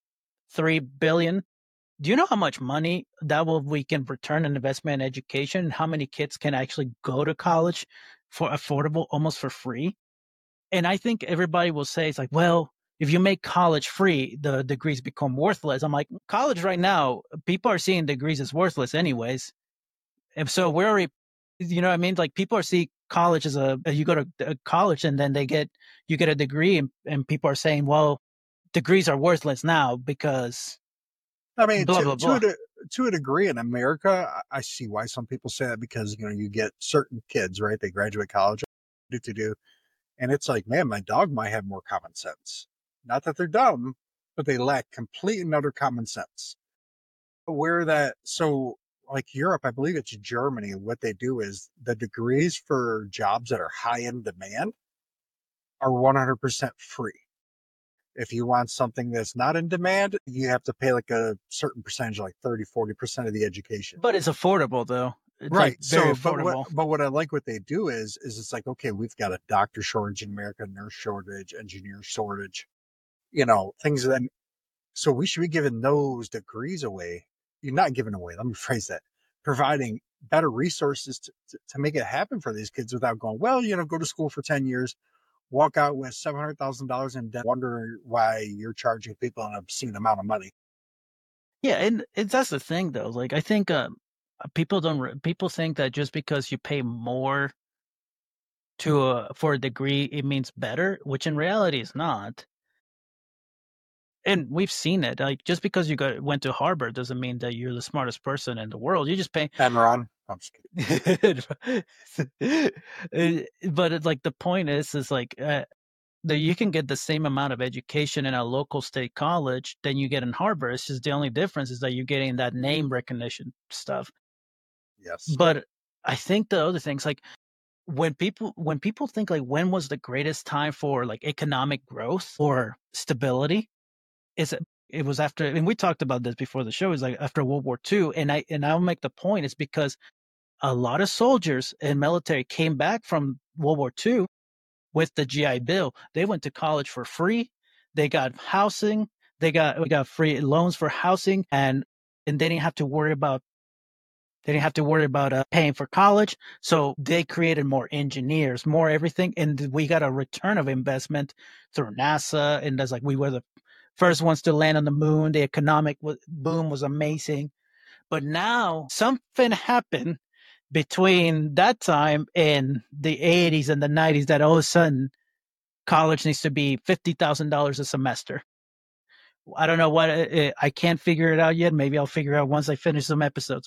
billion. Do you know how much money we can return an investment in education and how many kids can actually go to college for affordable, almost for free? And I think everybody will say, it's like, well, if you make college free, the degrees become worthless. I'm like, college right now, people are seeing degrees as worthless anyways. And so we're already, you know what I mean? Like people are seeing college as you go to college and then you get a degree and people are saying, well, degrees are worthless now because I mean, blah, blah, blah. To a degree in America, I see why some people say that because, you get certain kids, right? They graduate college, and it's like, man, my dog might have more common sense. Not that they're dumb, but they lack complete and utter common sense. So like Europe, I believe it's Germany, what they do is the degrees for jobs that are high in demand are 100% free. If you want something that's not in demand, you have to pay like a certain percentage, like 30-40% of the education. But it's affordable though. It's right. Like very affordable. But what I like what they do is it's like, okay, we've got a doctor shortage in America, nurse shortage, engineer shortage, things that, so we should be giving those degrees away. You're not giving away. Let me phrase that. Providing better resources to make it happen for these kids without going, well, go to school for 10 years, walk out with $700,000 in debt, wonder why you're charging people an obscene amount of money. Yeah, and that's the thing though. Like I think people think that just because you pay more for a degree, it means better, which in reality is not. And we've seen it. Like just because you went to Harvard doesn't mean that you're the smartest person in the world. You just pay. Enron. I'm just kidding. But it's like the point is like that you can get the same amount of education in a local state college than you get in Harvard. It's just the only difference is that you're getting that name recognition stuff. Yes. But I think the other things like when people think like when was the greatest time for like economic growth or stability, it was after, and we talked about this before the show, is like after World War II. And I'll make the point, it's because a lot of soldiers and military came back from World War II with the GI Bill. They went to college for free. They got housing. We got free loans for housing, and they didn't have to worry about paying for college. So they created more engineers, more everything, and we got a return of investment through NASA. And that's like we were the first ones to land on the moon. The economic boom was amazing. But now something happened between that time and the 80s and the 90s that all of a sudden college needs to be $50,000 a semester. I don't know what, I can't figure it out yet. Maybe I'll figure it out once I finish some episodes.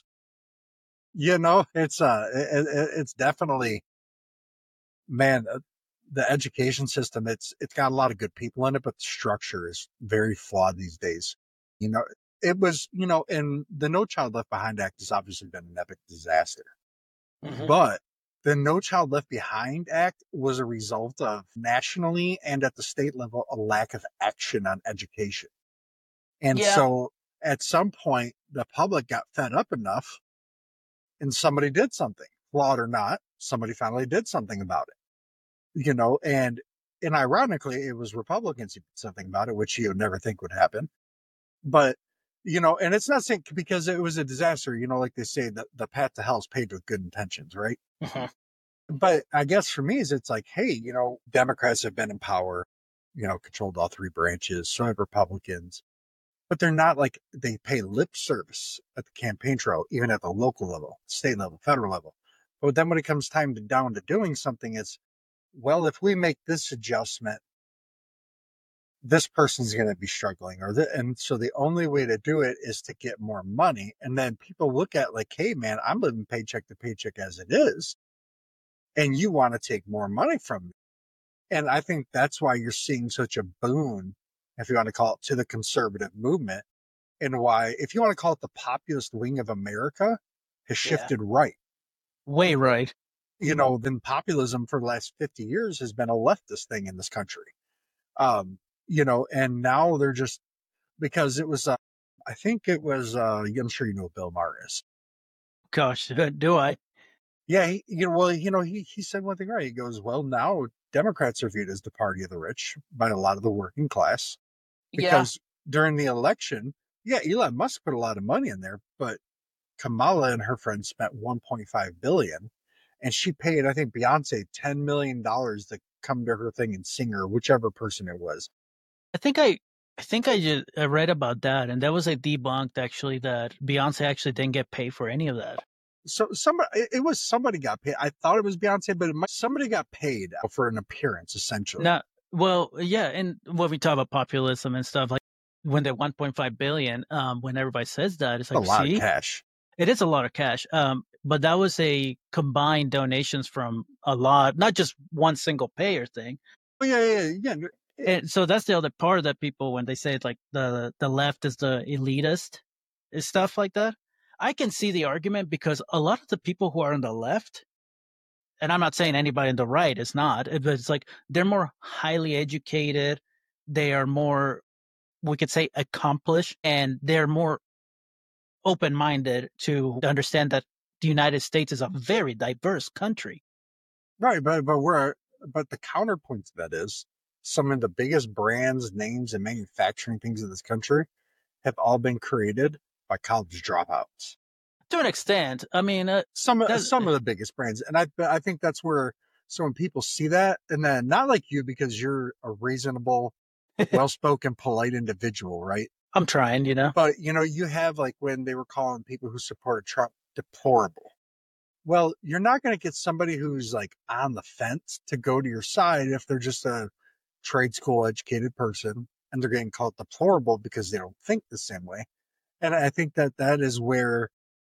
It's definitely, man, the education system, it's got a lot of good people in it, but the structure is very flawed these days. It was, and the No Child Left Behind Act has obviously been an epic disaster. Mm-hmm. But the No Child Left Behind Act was a result of nationally and at the state level, a lack of action on education. And so at some point, the public got fed up enough and somebody did something. flawed or not, somebody finally did something about it, and ironically, it was Republicans who did something about it, which you would never think would happen. But, and it's not saying because it was a disaster, like they say that the path to hell is paved with good intentions, right? Uh-huh. But I guess for me, it's like, hey, Democrats have been in power, controlled all three branches, so have Republicans, but they're not like they pay lip service at the campaign trail, even at the local level, state level, federal level. But then when it comes time down to doing something, it's, well, if we make this adjustment, this person's going to be struggling, and so the only way to do it is to get more money. And then people look at like, hey man, I'm living paycheck to paycheck as it is, and you want to take more money from me. And I think that's why you're seeing such a boon, if you want to call it, to the conservative movement, and why, if you want to call it the populist wing of America, has shifted right. Way right. Then populism for the last 50 years has been a leftist thing in this country. And now they're just, because it was, I think it was, I'm sure you know Bill Maher is. Gosh, do I? Yeah, he said one thing right. He goes, well, now Democrats are viewed as the party of the rich by a lot of the working class. Because during the election, Elon Musk put a lot of money in there, but Kamala and her friends spent $1.5 billion, and she paid, I think, Beyonce $10 million to come to her thing and sing her, whichever person it was. I think I just read about that, and that was a debunked actually that Beyonce actually didn't get paid for any of that. So somebody got paid. I thought it was Beyonce, but somebody got paid for an appearance, essentially. And when we talk about populism and stuff, like when the 1.5 billion, when everybody says that, it's like a lot of cash. It is a lot of cash. But that was a combined donations from a lot, not just one single payer thing. Oh, yeah. And so that's the other part that people, when they say it's like the left is the elitist, is stuff like that. I can see the argument because a lot of the people who are on the left, and I'm not saying anybody on the right is not, but it's like they're more highly educated. They are more, we could say, accomplished, and they're more open-minded to understand that the United States is a very diverse country. Right, but the counterpoint to that is some of the biggest brands, names, and manufacturing things in this country have all been created by college dropouts. To an extent, I mean, some of the biggest brands, and I think that's where, so when people see that, and then not like you because you're a reasonable, well-spoken, polite individual, right? I'm trying, But you have like when they were calling people who support Trump deplorable. Well, you're not going to get somebody who's like on the fence to go to your side if they're just a trade school educated person and they're getting called deplorable because they don't think the same way. And I think that is where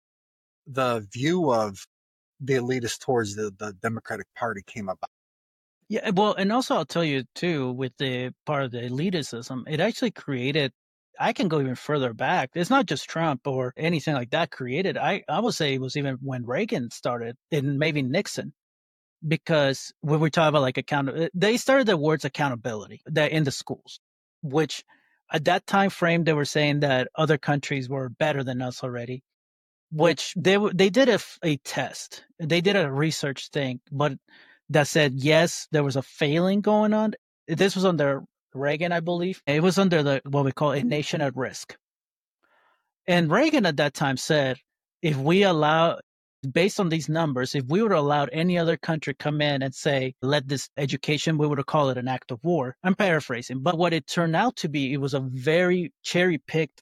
the view of the elitist towards the Democratic Party came about. Yeah, well, and also I'll tell you too, with the part of the elitism, it actually created, I can go even further back. It's not just Trump or anything like that created. I would say it was even when Reagan started and maybe Nixon, because when we talk about like they started the words accountability that in the schools, which at that time frame, they were saying that other countries were better than us already, which they did a test. They did a research thing, but that said, yes, there was a failing going on. This was under Reagan, I believe. It was under what we call a nation at risk. And Reagan at that time said, if we allow, based on these numbers, if we would have allowed any other country come in and say, let this education, we would have called it an act of war. I'm paraphrasing. But what it turned out to be, it was a very cherry-picked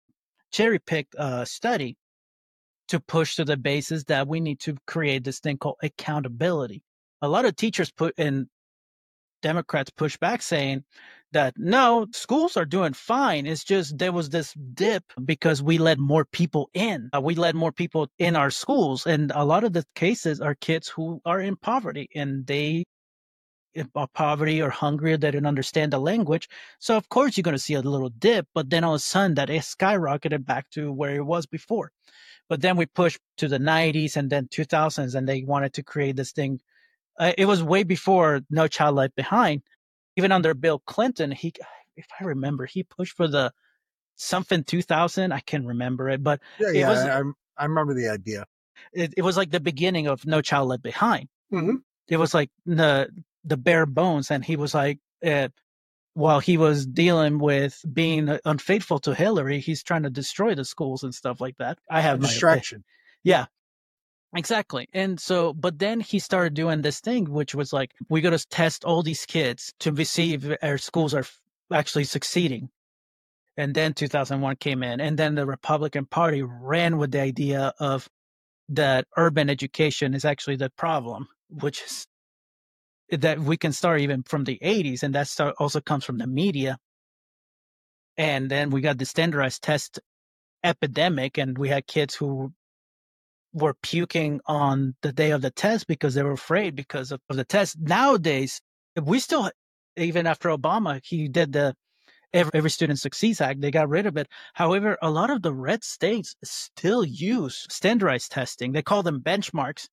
study to push to the basis that we need to create this thing called accountability. A lot of teachers Democrats push back saying that no, schools are doing fine. It's just there was this dip because we let more people in. We let more people in our schools. And a lot of the cases are kids who are in poverty and they are poverty or hungry. They don't understand the language. So of course you're going to see a little dip, but then all of a sudden that is skyrocketed back to where it was before. But then we pushed to the 90s and then 2000s and they wanted to create this thing. It was way before No Child Left Behind. Even under Bill Clinton, if I remember, he pushed for the something 2000. I can't remember it, but I remember the idea. it was like the beginning of No Child Left Behind. Mm-hmm. It was like the bare bones. And he was like, while he was dealing with being unfaithful to Hillary, he's trying to destroy the schools and stuff like that. I have distraction. Yeah, exactly. And so, but then he started doing this thing, which was like, we got to test all these kids to see if our schools are actually succeeding. And then 2001 came in, and then the Republican Party ran with the idea of that urban education is actually the problem, which is that we can start even from the 80s, and that also comes from the media. And then we got the standardized test epidemic, and we had kids who were puking on the day of the test because they were afraid because of the test. Nowadays, we still, even after Obama, he did the Every Student Succeeds Act, they got rid of it. However, a lot of the red states still use standardized testing. They call them benchmarks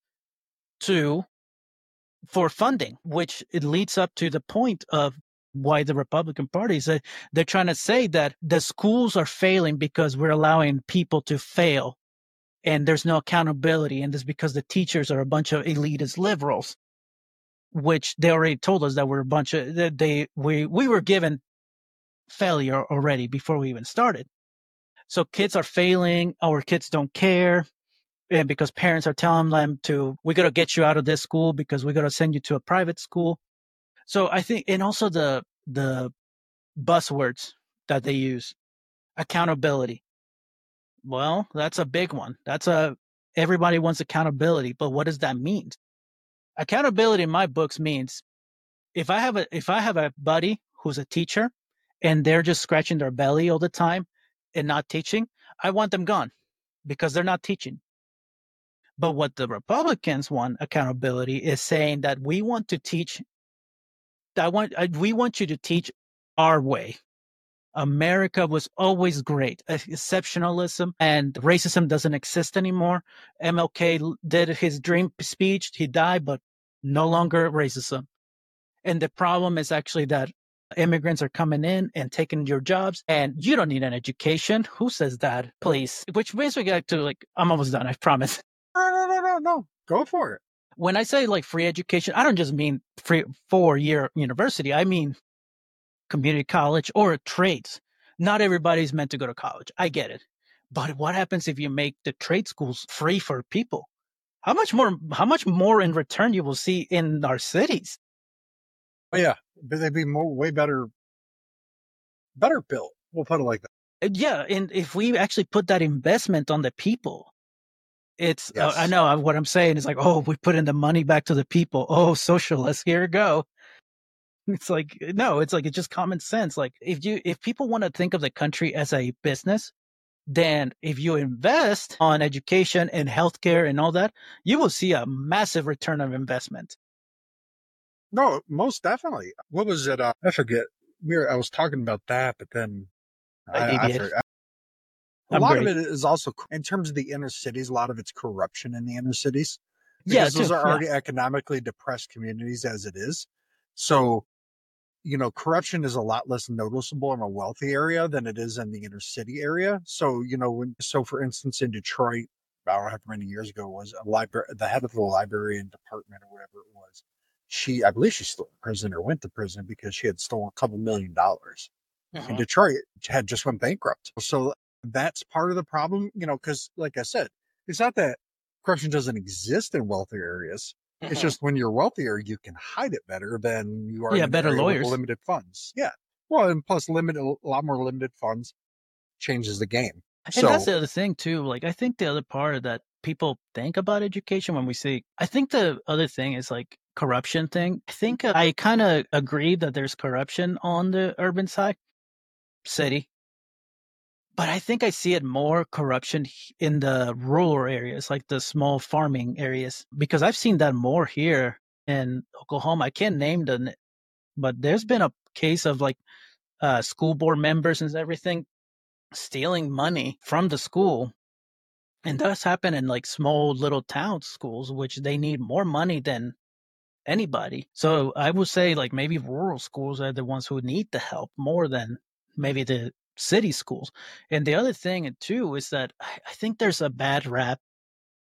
for funding, which it leads up to the point of why the Republican Party is they're trying to say that the schools are failing because we're allowing people to fail and there's no accountability. And it's because the teachers are a bunch of elitist liberals, which they already told us that we're a bunch of, we were given failure already before we even started. So kids are failing, our kids don't care, and because parents are telling them we got to get you out of this school because we got to send you to a private school. So I think, and also the buzzwords that they use, accountability. Well, that's a big one. Everybody wants accountability, but what does that mean? Accountability in my books means if I have a buddy who's a teacher and they're just scratching their belly all the time and not teaching, I want them gone because they're not teaching. But what the Republicans want accountability is saying that we want to teach. We want you to teach our way. America was always great. Exceptionalism and racism doesn't exist anymore. MLK did his dream speech. He died, but no longer racism. And the problem is actually that immigrants are coming in and taking your jobs, and you don't need an education. Who says that? Please. Which brings me back to I'm almost done, I promise. No. Go for it. When I say free education, I don't just mean free 4-year university. I mean community college or trades. Not everybody's meant to go to college. I get it. But what happens if you make the trade schools free for people? How much more in return you will see in our cities? Oh, yeah, but they'd be way better built. We'll put it like that. Yeah, and if we actually put that investment on the people, it's, Yes. I know what I'm saying is we put in the money back to the people. Oh, socialists, here we go. It's no, it's just common sense. If people want to think of the country as a business, then if you invest on education and healthcare and all that, you will see a massive return of investment. No, most definitely. What was it? I forget. I was talking about that, but then I forgot. A lot of it is also in terms of the inner cities. A lot of it's corruption in the inner cities. Because those are already economically depressed communities as it is. So, corruption is a lot less noticeable in a wealthy area than it is in the inner city area. So, for instance, in Detroit, I don't know how many years ago, was the head of the librarian department or whatever it was. I believe she's still in prison or went to prison because she had stolen a couple $1 million. And Detroit had just went bankrupt. So that's part of the problem, because like I said, it's not that corruption doesn't exist in wealthier areas. It's just when you're wealthier, you can hide it better than you are. Better lawyers. With limited funds. Yeah. Well, and plus a lot more limited funds changes the game. And that's the other thing too. I think the other part that people think about education when we say, I think the other thing is corruption thing. I think I kind of agree that there's corruption on the urban side, city. But I think I see it more corruption in the rural areas, like the small farming areas, because I've seen that more here in Oklahoma. I can't name them, but there's been a case of school board members and everything stealing money from the school. And that's happened in small little town schools, which they need more money than anybody. So I would say maybe rural schools are the ones who need the help more than maybe the city schools. And the other thing too is that I think there's a bad rap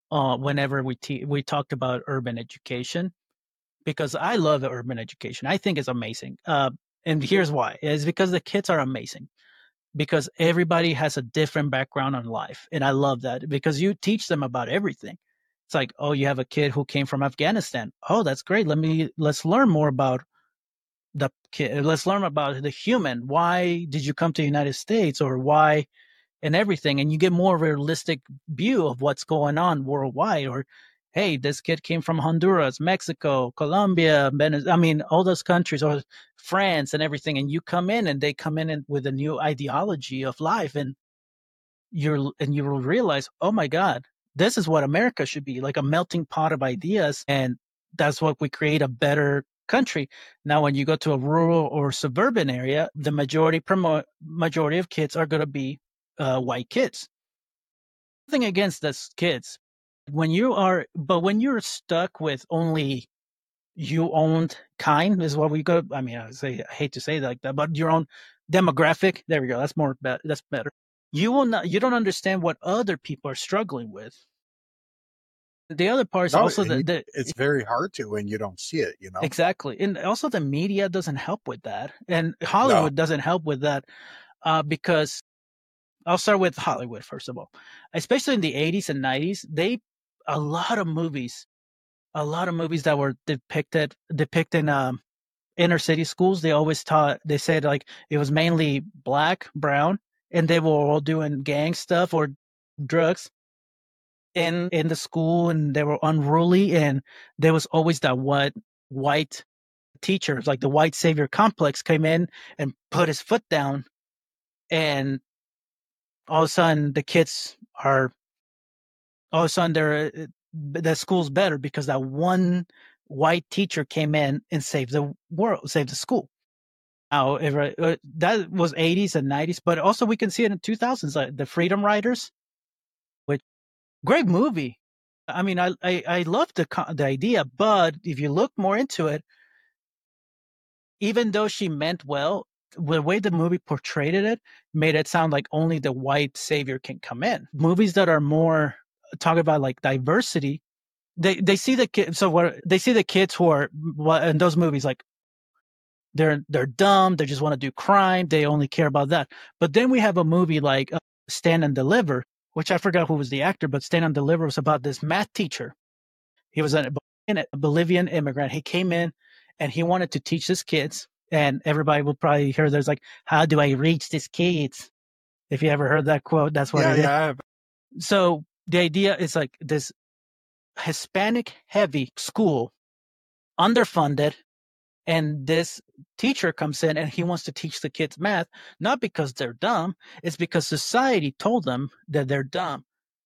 whenever we talked about urban education, because I love urban education. I think it's amazing. And here's why: is because the kids are amazing. Because everybody has a different background on life, and I love that because you teach them about everything. It's like, oh, you have a kid who came from Afghanistan. Oh, that's great. Let's learn more about the kid. Let's learn about the human. Why did you come to the United States, or why, and everything, and you get more realistic view of what's going on worldwide. Or, hey, this kid came from Honduras, Mexico, Colombia, Venezuela, I mean, all those countries, or France and everything, and you come in and they come in with a new ideology of life, and you will realize, oh my God, this is what America should be, like a melting pot of ideas, and that's what we create a better country. Now, when you go to a rural or suburban area, the majority of kids are going to be white kids. Nothing against those kids. When you're stuck with only you owned kind is what we go. I mean, I hate to say it like that, but your own demographic. There we go. That's better. You don't understand what other people are struggling with. The other part is also it's very hard to when you don't see it, Exactly. And also the media doesn't help with that. And Hollywood doesn't help with that, because I'll start with Hollywood, first of all. Especially in the 80s and 90s, a lot of movies that were depicting inner city schools, they said like it was mainly black, brown, and they were all doing gang stuff or drugs in the school, and they were unruly, and there was always that white teacher, like the white savior complex, came in and put his foot down, and all of a sudden the school's better because that one white teacher came in and saved the school. Now, that was 80s and 90s, but also we can see it in 2000s, like the Freedom Riders, which great movie. I mean, I love the idea, but if you look more into it, even though she meant well, the way the movie portrayed it made it sound like only the white savior can come in. Movies that are more talk about like diversity, they see the kids. So they see the kids who are in those movies, like they're dumb. They just want to do crime. They only care about that. But then we have a movie like Stand and Deliver, which I forgot who was the actor, but Stand and Deliver was about this math teacher. He was a Bolivian immigrant. He came in and he wanted to teach his kids. And everybody will probably hear there's like, how do I reach these kids? If you ever heard that quote, that's what it is. Yeah. So the idea is like this Hispanic heavy school, underfunded, and this teacher comes in and he wants to teach the kids math, not because they're dumb, it's because society told them that they're dumb.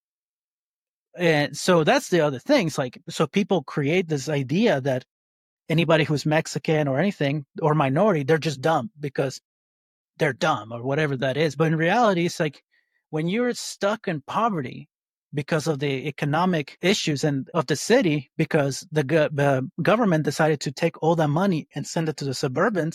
And so that's the other thing. It's like, so people create this idea that anybody who's Mexican or anything or minority, they're just dumb because they're dumb or whatever that is. But in reality, it's like when you're stuck in poverty because of the economic issues and of the city, because the government decided to take all that money and send it to the suburban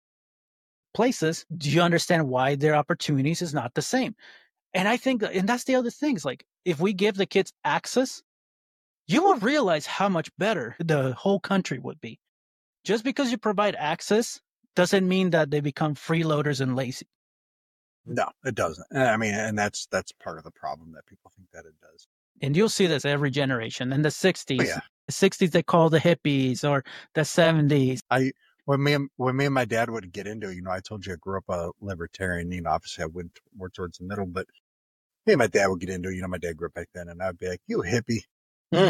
places, do you understand why their opportunities is not the same? And I think, and that's the other thing, is like, if we give the kids access, you will realize how much better the whole country would be. Just because you provide access doesn't mean that they become freeloaders and lazy. No, it doesn't. I mean, and that's part of the problem, that people think that it does. And you'll see this every generation. In the 60s, the 60s they call the hippies, or the 70s. When me and my dad would get into, I told you I grew up a libertarian, obviously I went more towards the middle, but me and my dad would get into, my dad grew up back then, and I'd be like, you hippie. And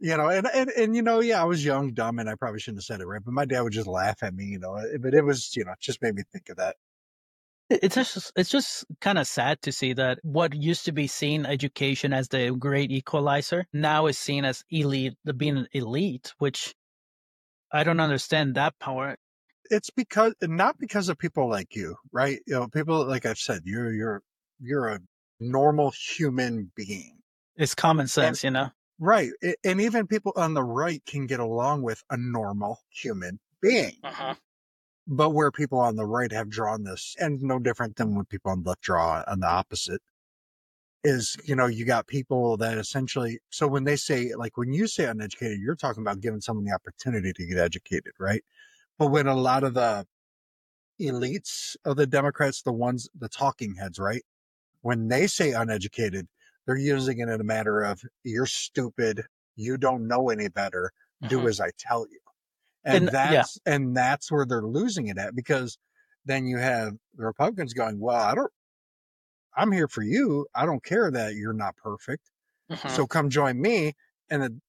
I was young, dumb, and I probably shouldn't have said it, right? But my dad would just laugh at me, but it was, just made me think of that. It's just kind of sad to see that what used to be seen education as the great equalizer now is seen as elite, being an elite, which I don't understand that power. It's not because of people like you, right? People, like I've said, you're a normal human being. It's common sense, Right. And even people on the right can get along with a normal human being. Uh-huh. But where people on the right have drawn this, and no different than when people on the left draw on the opposite, is, you got people that essentially, so when they say, like, when you say uneducated, you're talking about giving someone the opportunity to get educated, right? But when a lot of the elites of the Democrats, the talking heads, right? When they say uneducated, they're using it in a matter of, you're stupid, you don't know any better, do as I tell you. And that's where they're losing it at, because then you have the Republicans going, well, I'm here for you. I don't care that you're not perfect. So come join me. And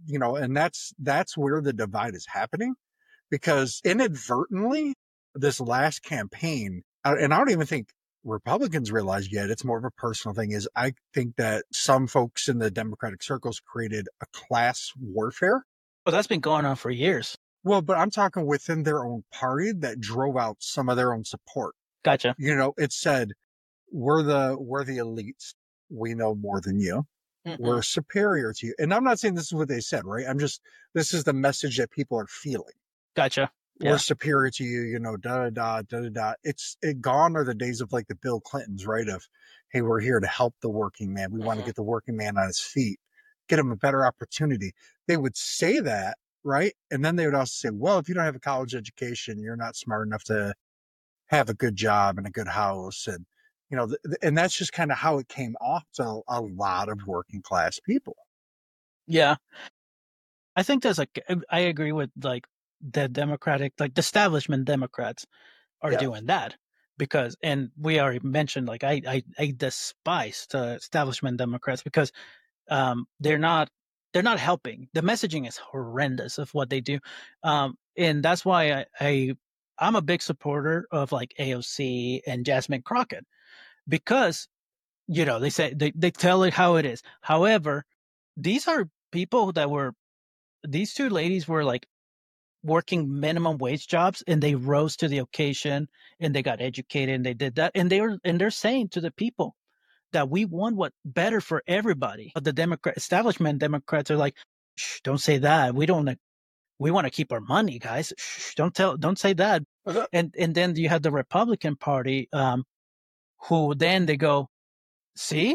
that's where the divide is happening, because inadvertently this last campaign, and I don't even think Republicans realize yet, it's more of a personal thing, is I think that some folks in the Democratic circles created a class warfare. Well, that's been going on for years. Well, but I'm talking within their own party that drove out some of their own support. Gotcha. It said, we're the elites. We know more than you. We're superior to you. And I'm not saying this is what they said, right? This is the message that people are feeling. Gotcha. Yeah. We're superior to you, da-da-da. Gone are the days of, like, the Bill Clintons, right? Of, hey, we're here to help the working man. We want to get the working man on his feet, get him a better opportunity. They would say that, right? And then they would also say, well, if you don't have a college education, you're not smart enough to have a good job and a good house. And, and that's just kind of how it came off to a lot of working class people. Yeah. I think I agree with, like, the Democratic, like, the establishment Democrats are doing that, because, and we already mentioned, like, I despise the establishment Democrats because they're not helping. The messaging is horrendous of what they do. And that's why I'm a big supporter of, like, AOC and Jasmine Crockett, because, they say they tell it how it is. However, these are people these two ladies were, like, working minimum wage jobs, and they rose to the occasion, and they got educated, and they did that. And they're saying to the people that we want what better for everybody. But the establishment Democrats are like, shh, don't say that. We want to keep our money, guys. Shh, don't say that. Okay. And then you have the Republican Party, who then they go, see,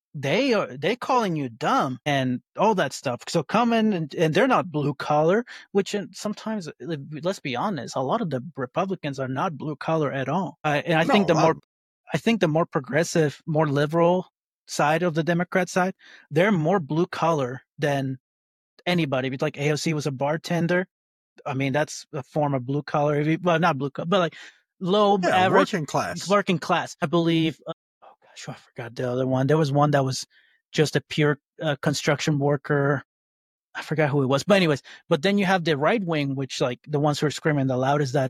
they calling you dumb and all that stuff. So come in, and they're not blue collar, which sometimes, let's be honest, a lot of the Republicans are not blue collar at all. And I think the more progressive, more liberal side of the Democrat side, they're more blue collar than anybody. It's like AOC was a bartender. I mean, that's a form of blue collar. Well, not blue collar, but like low average working class. I believe. I forgot the other one. There was one that was just a pure construction worker. I forgot who it was. But anyways, but then you have the right wing, which, like, the ones who are screaming the loudest that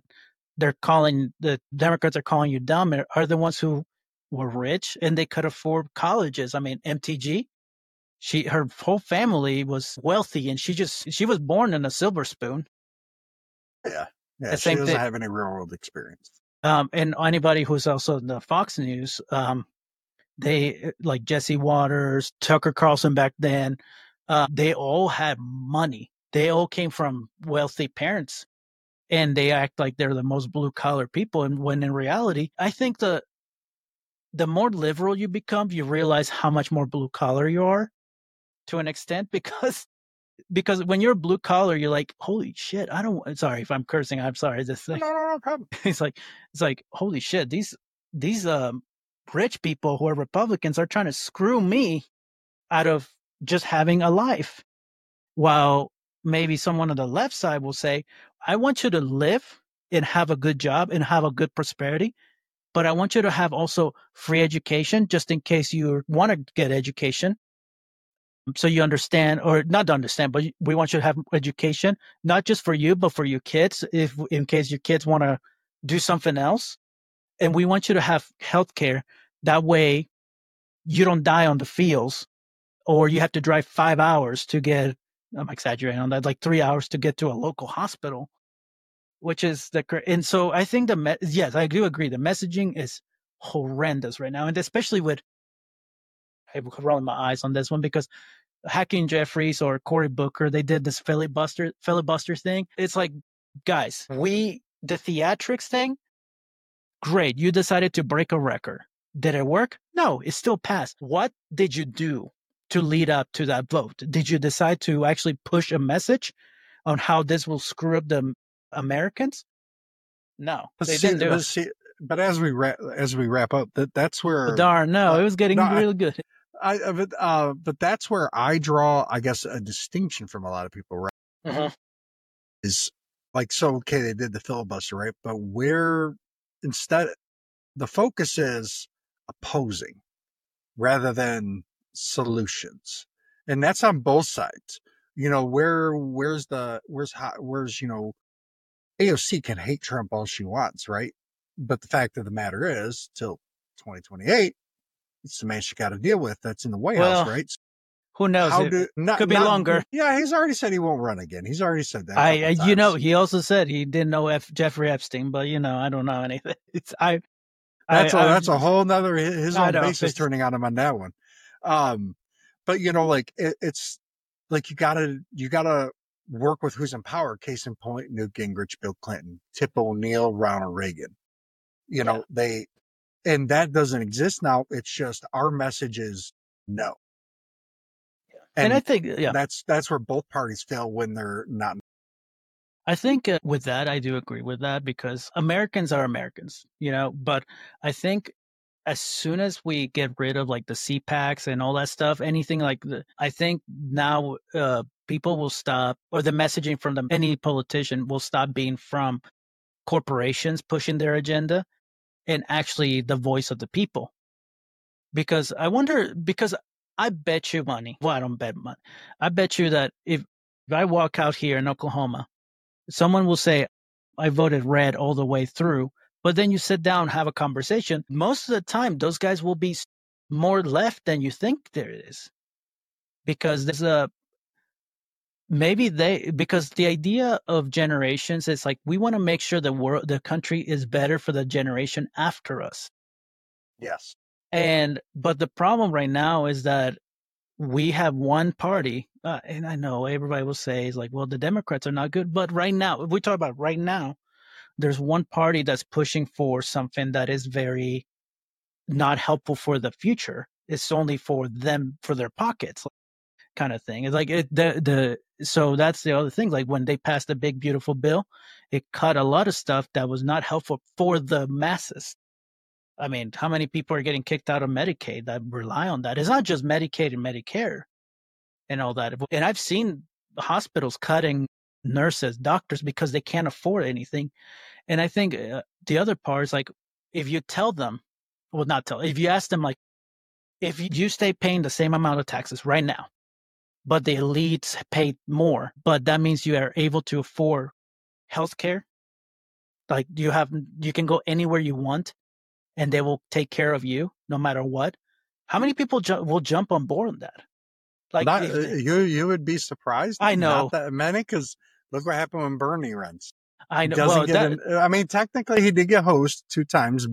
the Democrats are calling you dumb, are the ones who were rich and they could afford colleges. I mean, MTG, her whole family was wealthy, and she was born in a silver spoon. Yeah. She doesn't have any real world experience. And anybody who's also in the Fox News, they, like Jesse Waters, Tucker Carlson back then, they all had money. They all came from wealthy parents, and they act like they're the most blue collar people. And when in reality, I think the more liberal you become, you realize how much more blue collar you are, to an extent, because when you're blue collar, you're like, holy shit, sorry if I'm cursing. I'm sorry. No problem. It's like, holy shit, these rich people who are Republicans are trying to screw me out of just having a life. While maybe someone on the left side will say, I want you to live and have a good job and have a good prosperity, but I want you to have also free education, just in case you want to get education. So you understand, or not understand, but we want you to have education, not just for you, but for your kids, in case your kids want to do something else. And we want you to have health care. That way you don't die on the fields, or you have to drive 5 hours to get, I'm exaggerating on that, like 3 hours to get to a local hospital, which is and so I think yes, I do agree. The messaging is horrendous right now. And especially I'm rolling my eyes on this one, because Hakeem Jeffries or Cory Booker, they did this filibuster thing. It's like, guys, the theatrics thing, great. You decided to break a record. Did it work? No, it still passed. What did you do to lead up to that vote? Did you decide to actually push a message on how this will screw up the Americans? No, they didn't do it. But as we wrap up, that's where darn no, it was getting real good. But that's where I draw, I guess, a distinction from a lot of people, right? Mm-hmm. Is like, so okay, they did the filibuster, right? But where instead the focus is opposing rather than solutions, and that's on both sides. You know, where's you know, AOC can hate Trump all she wants, right? But the fact of the matter is, till 2028, it's the man she got to deal with. That's in the White House, right? Who knows? Could be longer. Yeah, he's already said he won't run again. He's already said that. You know, he also said he didn't know Jeffrey Epstein, but you know, I don't know anything. That's a whole nother, his own basis turning on him on that one. But you know, like it's like you gotta work with who's in power. Case in point, Newt Gingrich, Bill Clinton, Tip O'Neill, Ronald Reagan. You know, and that doesn't exist now. It's just our message is no. And I think, that's where both parties fail when they're not. I think with that, I do agree with that because Americans are Americans, you know, but I think as soon as we get rid of like the CPACs and all that stuff, anything like I think now people will stop, or the messaging from any politician will stop being from corporations pushing their agenda and actually the voice of the people. Because I bet you money. Well, I don't bet money. I bet you that if I walk out here in Oklahoma, someone will say, I voted red all the way through. But then you sit down, have a conversation. Most of the time, those guys will be more left than you think there is. Because there's because the idea of generations is like, we want to make sure the country is better for the generation after us. Yes. But the problem right now is that we have one party, and I know everybody will say is like, well, the Democrats are not good. But right now, if we talk about right now, there's one party that's pushing for something that is very not helpful for the future. It's only for them, for their pockets, kind of thing. It's like so that's the other thing. Like when they passed the big beautiful bill, it cut a lot of stuff that was not helpful for the masses. I mean, how many people are getting kicked out of Medicaid that rely on that? It's not just Medicaid and Medicare and all that. And I've seen hospitals cutting nurses, doctors, because they can't afford anything. And I think the other part is like, if you tell them, if you ask them, like, if you stay paying the same amount of taxes right now, but the elites pay more, but that means you are able to afford healthcare. Like you can go anywhere you want, and they will take care of you no matter what. How many people will jump on board on that? Like you would be surprised. I know. Not that many, because look what happened when Bernie runs. I know. I mean, technically he did get host 2 times.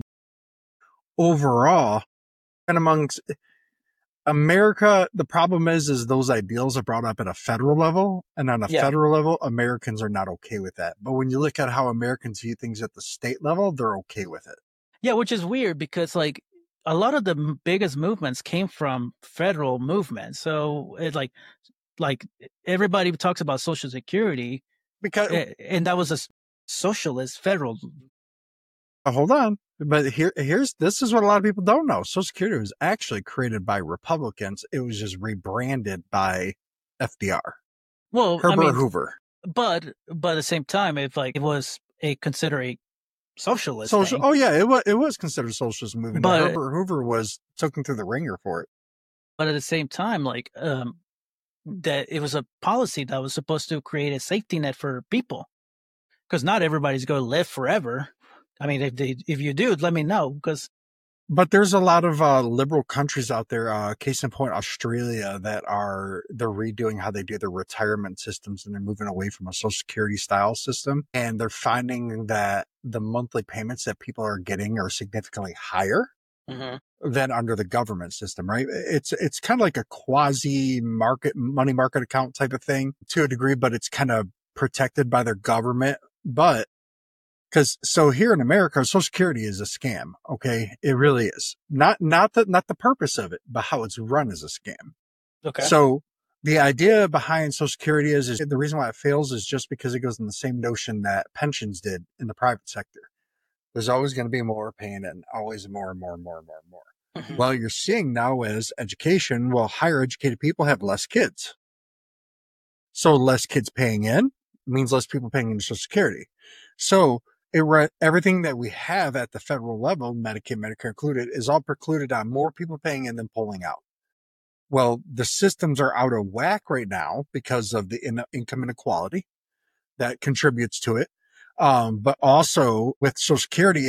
Overall, and amongst America, the problem is those ideals are brought up at a federal level, and on a federal level, Americans are not okay with that. But when you look at how Americans view things at the state level, they're okay with it. Yeah, which is weird because like a lot of the biggest movements came from federal movements. So it's like everybody talks about Social Security and that was a socialist federal. Hold on. But this is what a lot of people don't know. Social Security was actually created by Republicans. It was just rebranded by FDR. Well, Herbert Hoover. But at the same time, it was considered a socialist thing. Oh yeah, it was considered a socialist movement. But Herbert Hoover took him through the ringer for it. But at the same time, like that it was a policy that was supposed to create a safety net for people, because not everybody's going to live forever. I mean, if you do, let me know, But there's a lot of liberal countries out there, case in point, Australia, they're redoing how they do their retirement systems, and they're moving away from a Social Security style system. And they're finding that the monthly payments that people are getting are significantly higher than under the government system, right? It's kind of like a quasi money market account type of thing to a degree, but it's kind of protected by their government. But Because so here in America, Social Security is a scam. Okay, it really is. Not the purpose of it, but how it's run is a scam. Okay. So the idea behind Social Security is the reason why it fails is just because it goes in the same notion that pensions did in the private sector. There's always going to be more paying and always more and more and more and more and more. Mhm. Well, you're seeing now is education. Well, higher educated people have less kids. So less kids paying in means less people paying into Social Security. So everything that we have at the federal level, Medicaid, Medicare included, is all precluded on more people paying in than pulling out. Well, the systems are out of whack right now because of the income inequality that contributes to it. But also with Social Security,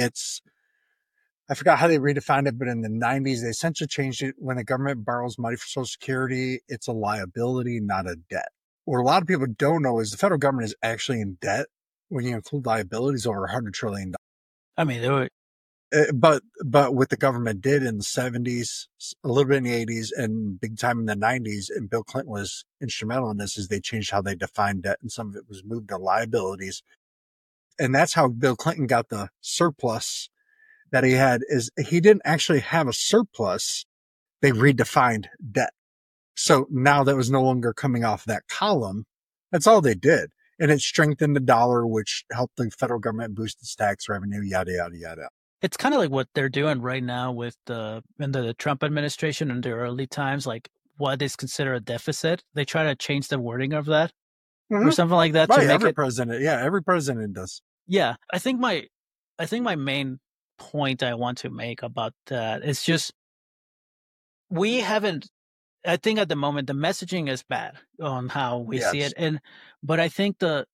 I forgot how they redefined it, but in the 90s, they essentially changed it. When the government borrows money for Social Security, it's a liability, not a debt. What a lot of people don't know is the federal government is actually in debt when you include liabilities over $100 trillion. I mean, they were, But what the government did in the 70s, a little bit in the 80s, and big time in the 90s, and Bill Clinton was instrumental in this, is they changed how they defined debt, and some of it was moved to liabilities. And that's how Bill Clinton got the surplus that he had. Is he didn't actually have a surplus. They redefined debt. So now that was no longer coming off that column. That's all they did. And it strengthened the dollar, which helped the federal government boost its tax revenue, yada, yada, yada. it's kind of like what they're doing right now with in the Trump administration in their early times, like what is considered a deficit. They try to change the wording of that or something like that to Right, make every it. president. Yeah, every president does. Yeah, I think my main point I want to make about that is just we haven't. I think at the moment the messaging is bad on how we see Yes. it, but I think a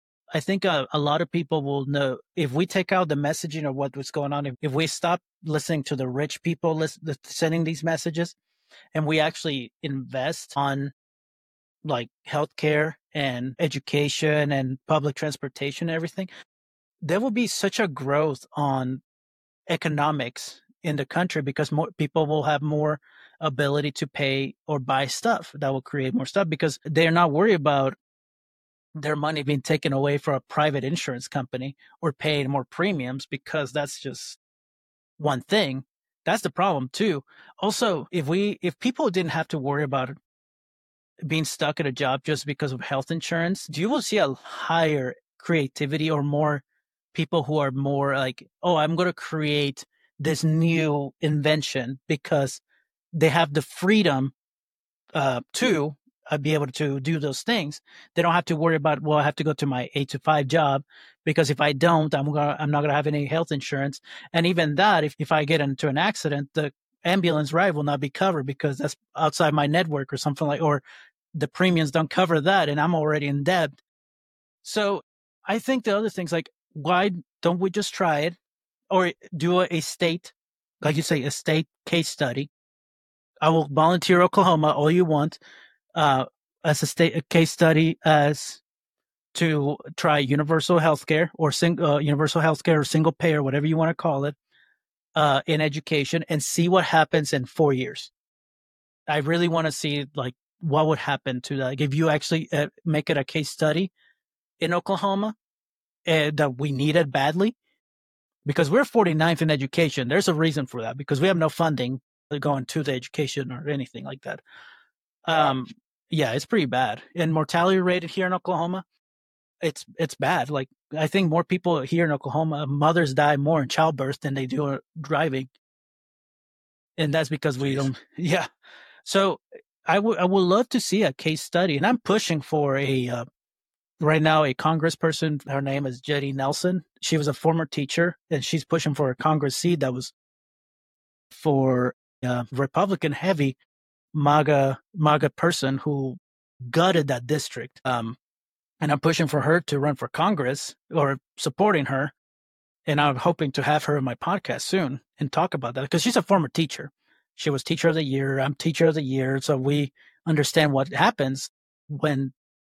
lot of people will know if we take out the messaging of what was going on, if we stop listening to the rich people sending these messages, and we actually invest on like healthcare and education and public transportation and everything, there will be such a growth on economics in the country because more people will have more ability to pay or buy stuff. That will create more stuff because they're not worried about their money being taken away from a private insurance company or paying more premiums, because that's just one thing. That's the problem too. Also, if people didn't have to worry about being stuck at a job just because of health insurance, you will see a higher creativity or more people who are more like, oh, I'm going to create this new invention because they have the freedom to be able to do those things. They don't have to worry about, well, I have to go to my 8 to 5 job because if I don't, I'm not going to have any health insurance. And even that, if I get into an accident, the ambulance ride will not be covered because that's outside my network or something like, or the premiums don't cover that and I'm already in debt. So I think the other things like, why don't we just try it or do a state, like you say, a state case study? I will volunteer Oklahoma all you want as a case study as to try universal healthcare or universal healthcare or single payer, whatever you want to call it, in education, and see what happens in 4 years. I really want to see like what would happen to that. Like, if you actually make it a case study in Oklahoma that we need it badly, because we're 49th in education. There's a reason for that because we have no funding going to the education or anything like that. Yeah, it's pretty bad. And mortality rate here in Oklahoma, it's bad. Like, I think more people here in Oklahoma, mothers die more in childbirth than they do driving. And that's because we don't, yeah. So I would love to see a case study, and I'm pushing for right now a congressperson. Her name is Jetty Nelson. She was a former teacher, and she's pushing for a Congress seat that was for Republican heavy MAGA person who gutted that district. And I'm pushing for her to run for Congress or supporting her. And I'm hoping to have her in my podcast soon and talk about that because she's a former teacher. She was teacher of the year. I'm teacher of the year. So we understand what happens when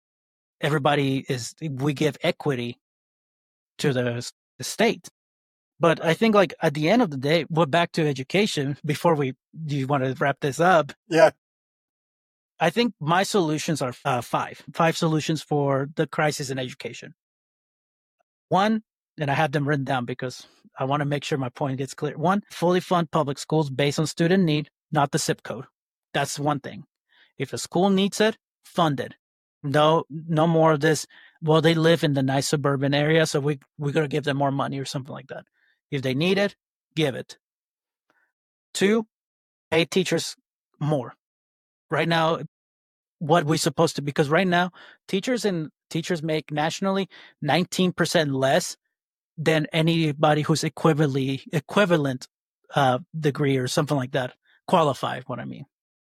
we give equity to the state. But I think like at the end of the day, we're back to education before do you want to wrap this up? Yeah. I think my solutions are five solutions for the crisis in education. One and I have them written down because I want to make sure my point gets clear. One, fully fund public schools based on student need, not the zip code. That's one thing. If a school needs it, fund it. No more of this. Well, they live in the nice suburban area, so we're going to give them more money or something like that. If they need it, give it. 2, pay teachers more. Right now, what we're supposed to, because right now, teachers make nationally 19% less than anybody who's equivalent degree or something like that. Qualified, what I mean.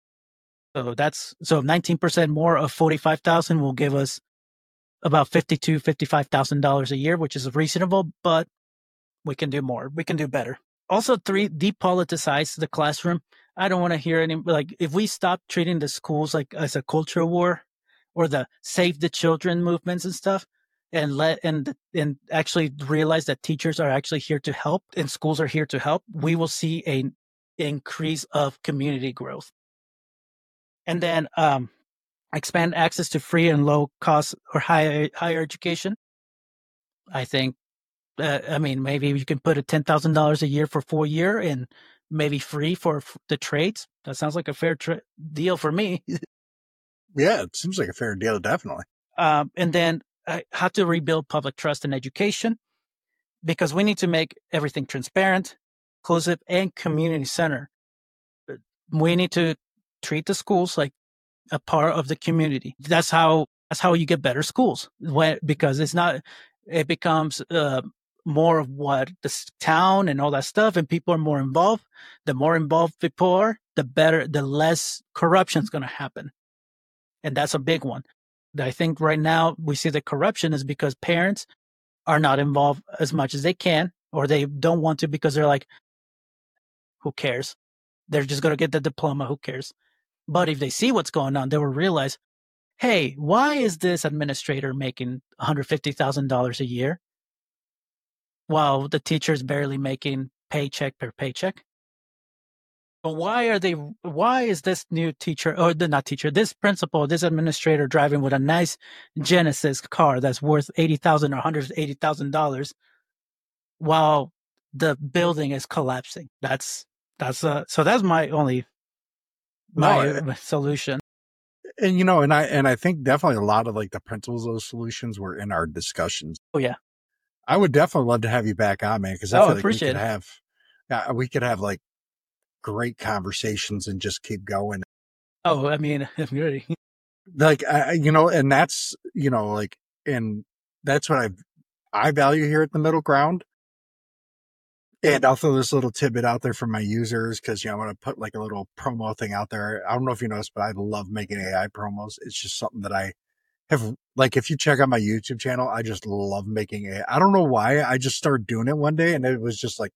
So 19% more of 45,000 will give us about $55,000 a year, which is reasonable, but we can do more. We can do better. Also, 3, depoliticize the classroom. I don't want to hear any, like, if we stop treating the schools like as a culture war or the save the children movements and stuff, and actually realize that teachers are actually here to help and schools are here to help, we will see an increase of community growth. And then expand access to free and low cost or higher education. I think, maybe you can put a $10,000 a year for 4 years and maybe free for the trades. That sounds like a fair deal for me. Yeah, it seems like a fair deal, definitely. And then how to rebuild public trust in education, because we need to make everything transparent, inclusive, and community centered. We need to treat the schools like a part of the community. That's how you get better schools, because it becomes more of what the town and all that stuff, and people are more involved. The more involved people are, the better, the less corruption is going to happen. And that's a big one. I think right now we see the corruption is because parents are not involved as much as they can, or they don't want to because they're like, who cares? They're just going to get the diploma. Who cares? But if they see what's going on, they will realize, hey, why is this administrator making $150,000 a year while the teacher's barely making paycheck per paycheck? But why is this new teacher, or this principal, this administrator driving with a nice Genesis car that's worth $80,000 or $180,000 while the building is collapsing? That's my only solution. And I think definitely a lot of like the principles of those solutions were in our discussions. Oh yeah. I would definitely love to have you back on, man, because I feel like we could have like great conversations and just keep going. Oh, I mean, I'm ready. Like, and that's, and that's what I value here at the Middle Ground. And I'll throw this little tidbit out there for my users, because, I want to put like a little promo thing out there. I don't know if you noticed, but I love making AI promos. It's just something that I have, like, if you check out my YouTube channel, I just love making AI. I don't know why. I just started doing it one day and it was just like.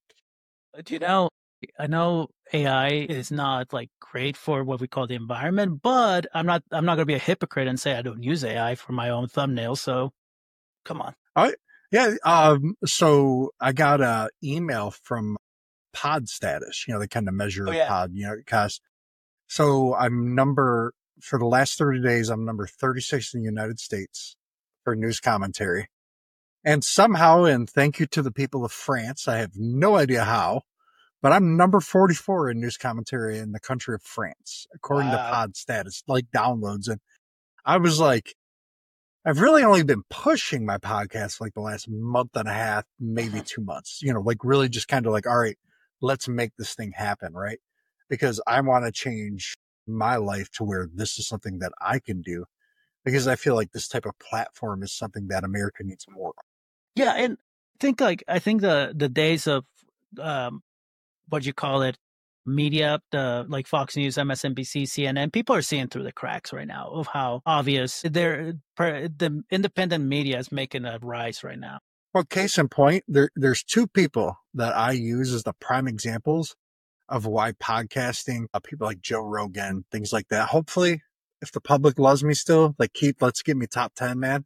I know AI is not like great for what we call the environment, but I'm not going to be a hypocrite and say I don't use AI for my own thumbnail. So come on. Yeah. So I got a email from Pod Status, they kind of measure pod, because so for the last 30 days, I'm number 36 in the United States for news commentary. And somehow, and thank you to the people of France, I have no idea how, but I'm number 44 in news commentary in the country of France, according to Pod Status, like downloads. And I was like, I've really only been pushing my podcast like the last month and a half, maybe 2 months, like really just kind of like, all right, let's make this thing happen. Right. Because I want to change my life to where this is something that I can do, because I feel like this type of platform is something that America needs more of. Yeah. And I think the days of, what you call it, media, like Fox News, MSNBC, CNN, people are seeing through the cracks right now of how obvious the independent media is making a rise right now. Well, case in point, there's 2 people that I use as the prime examples of why podcasting, people like Joe Rogan, things like that. Hopefully, if the public loves me still, like let's get me top 10, man.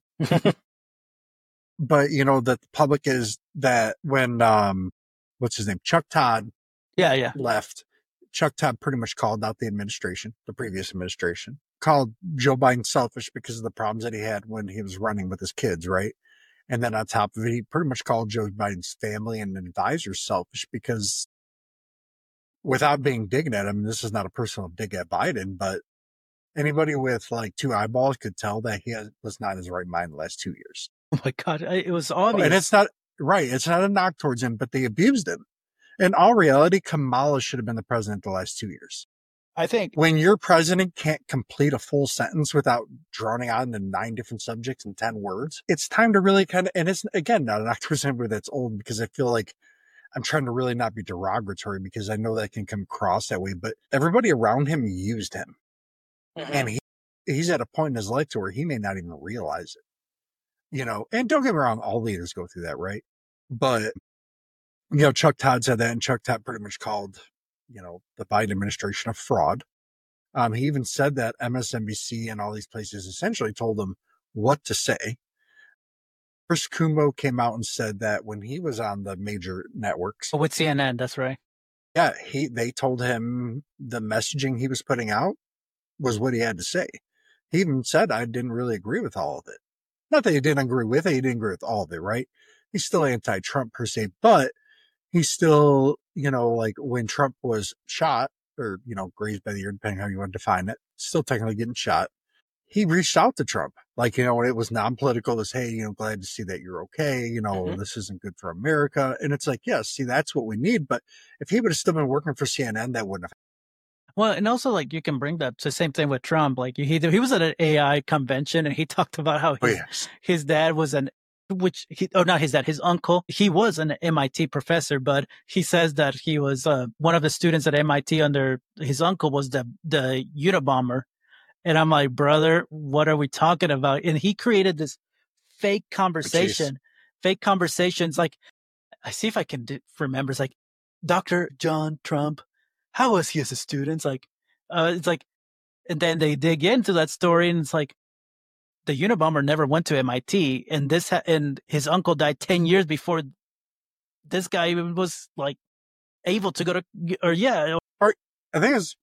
But the public is that when, what's his name? Chuck Todd. Yeah. Left. Chuck Todd pretty much called out the previous administration, called Joe Biden selfish because of the problems that he had when he was running with his kids, right? And then on top of it, he pretty much called Joe Biden's family and advisors selfish because, without being digging at him, this is not a personal dig at Biden, but anybody with like two eyeballs could tell that he was not in his right mind the last 2 years. Oh my God. It was obvious. And it's not right. It's not a knock towards him, but they abused him. In all reality, Kamala should have been the president the last 2 years. I think When your president can't complete a full sentence without drowning out into 9 different subjects in 10 words, it's time to really kind of, and it's again, not an actor somebody that's old, because I feel like I'm trying to really not be derogatory because I know that can come across that way, but everybody around him used him. And he's at a point in his life to where he may not even realize it, and don't get me wrong, all leaders go through that, right? But, Chuck Todd said that, and Chuck Todd pretty much called, the Biden administration a fraud. He even said that MSNBC and all these places essentially told him what to say. Chris Cuomo came out and said that when he was on the major networks. with CNN, that's right. Yeah, they told him the messaging he was putting out was what he had to say. He even said, I didn't really agree with all of it. Not that he didn't agree with it, he didn't agree with all of it, right? He's still anti-Trump per se, but he's still, like when Trump was shot or, grazed by the ear, depending on how you want to define it, still technically getting shot. He reached out to Trump, like, when it was non-political, as, hey, glad to see that you're okay. This isn't good for America. And it's like, yes, see, that's what we need. But if he would have still been working for CNN, that wouldn't have. Well, and also, like, you can bring that to the same thing with Trump. Like, he was at an AI convention, and he talked about how his dad was his uncle. He was an MIT professor, but he says that he was one of the students at MIT under his uncle was the Unabomber. And I'm like, brother, what are we talking about? And he created this fake conversation. Fake conversations. Like, I see if I can remember. It's like, Dr. John Trump, how was he as a student? It's like, and then they dig into that story, and it's like, the Unabomber never went to MIT, and and his uncle died 10 years before this guy even was like able to go to, I think it's,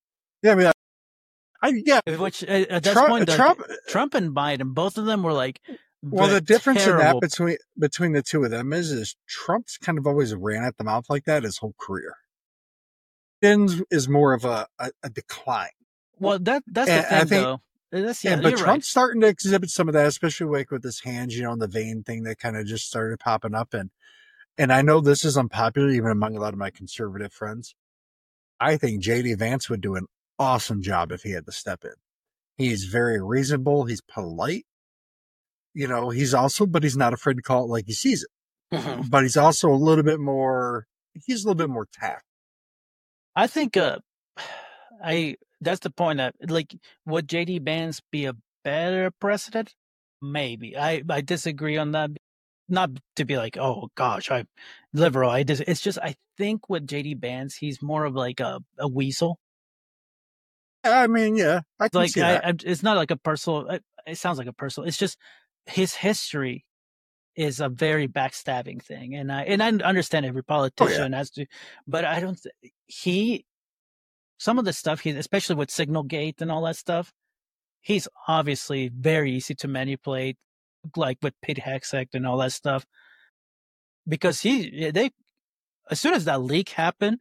Which at that point, Trump and Biden, both of them were like, well, the difference in that between the two of them is Trump's kind of always ran at the mouth like that his whole career. Biden's is more of a decline. Well, that's the thing, though. But Trump's starting to exhibit some of that, especially like with his hands, the vein thing that kind of just started popping up. And I know this is unpopular even among a lot of my conservative friends. I think JD Vance would do an awesome job if he had to step in. He's very reasonable. He's polite. He's also, but he's not afraid to call it like he sees it. But he's also a little bit more tact. I think, that's the point. That, like, would JD Vance be a better president? Maybe. I disagree on that. Not to be like, oh gosh, I'm liberal. It's just, I think with JD Vance, he's more of like a weasel. I mean, yeah, I can see that. It's not like a personal. It sounds like a personal. It's just his history is a very backstabbing thing, and I understand every politician has to, but I don't. Some of the stuff especially with Signalgate and all that stuff, he's obviously very easy to manipulate, like with Pete Hegseth and all that stuff, because as soon as that leak happened,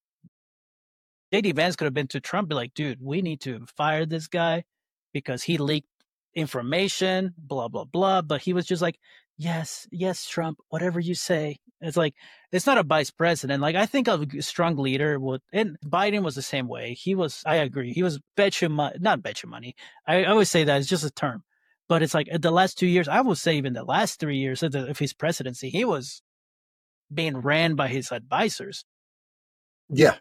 JD Vance could have been to Trump, be like, dude, we need to fire this guy because he leaked information, blah, blah, blah. But he was just like, yes, Trump, whatever you say. It's like, it's not a vice president. Like, I think a strong leader would, and Biden was the same way. I agree. He was not bet you money. I always say that it's just a term, but it's like the last 2 years, I would say even the last 3 years of his presidency, he was being ran by his advisors. Yeah.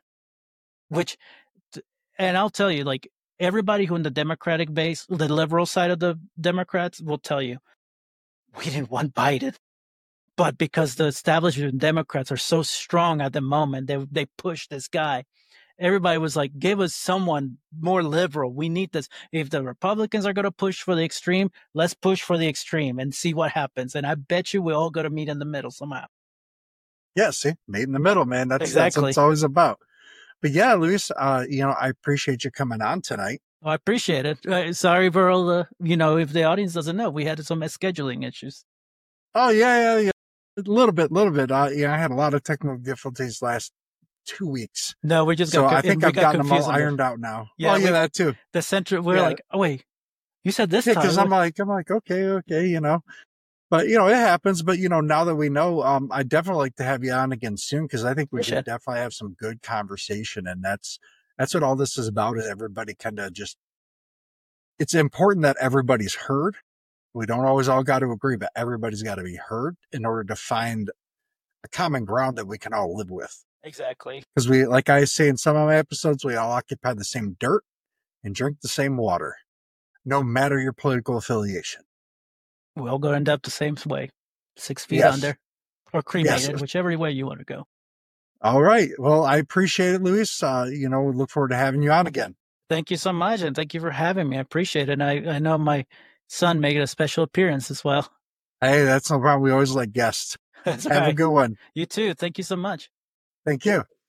And I'll tell you, like, everybody who in the Democratic base, the liberal side of the Democrats will tell you, we didn't want Biden. But because the establishment Democrats are so strong at the moment, they push this guy. Everybody was like, give us someone more liberal. We need this. If the Republicans are going to push for the extreme, let's push for the extreme and see what happens. And I bet you we're all going to meet in the middle somehow. Yeah, see, meet in the middle, man. That's what it's always about. But yeah, Luis, I appreciate you coming on tonight. Oh, I appreciate it. Sorry for all the, if the audience doesn't know, we had some scheduling issues. Oh yeah. A little bit. Yeah, I had a lot of technical difficulties last 2 weeks. No, we just So got. I think we I've got gotten them all confused on ironed out now. Yeah, that too. the center. We're Yeah. like, oh wait, you said this Yeah, time. because I'm like, okay, you know. But you know, it happens. But you know, now that we know, I definitely like to have you on again soon because I think we should definitely have some good conversation, and that's what all this is about. Is everybody kind of just? It's important that everybody's heard. We don't always all got to agree, but everybody's got to be heard in order to find a common ground that we can all live with. Exactly. Because we, like I say in some of my episodes, we all occupy the same dirt and drink the same water, no matter your political affiliation. We all go end up the same way, 6 feet under, or cremated, whichever way you want to go. All right. Well, I appreciate it, Luis. You know, we look forward to having you on again. Thank you so much, and thank you for having me. I appreciate it. And I know my son made a special appearance as well. Hey, that's no problem. We always like guests. Have a good one. You too. Thank you so much. Thank you.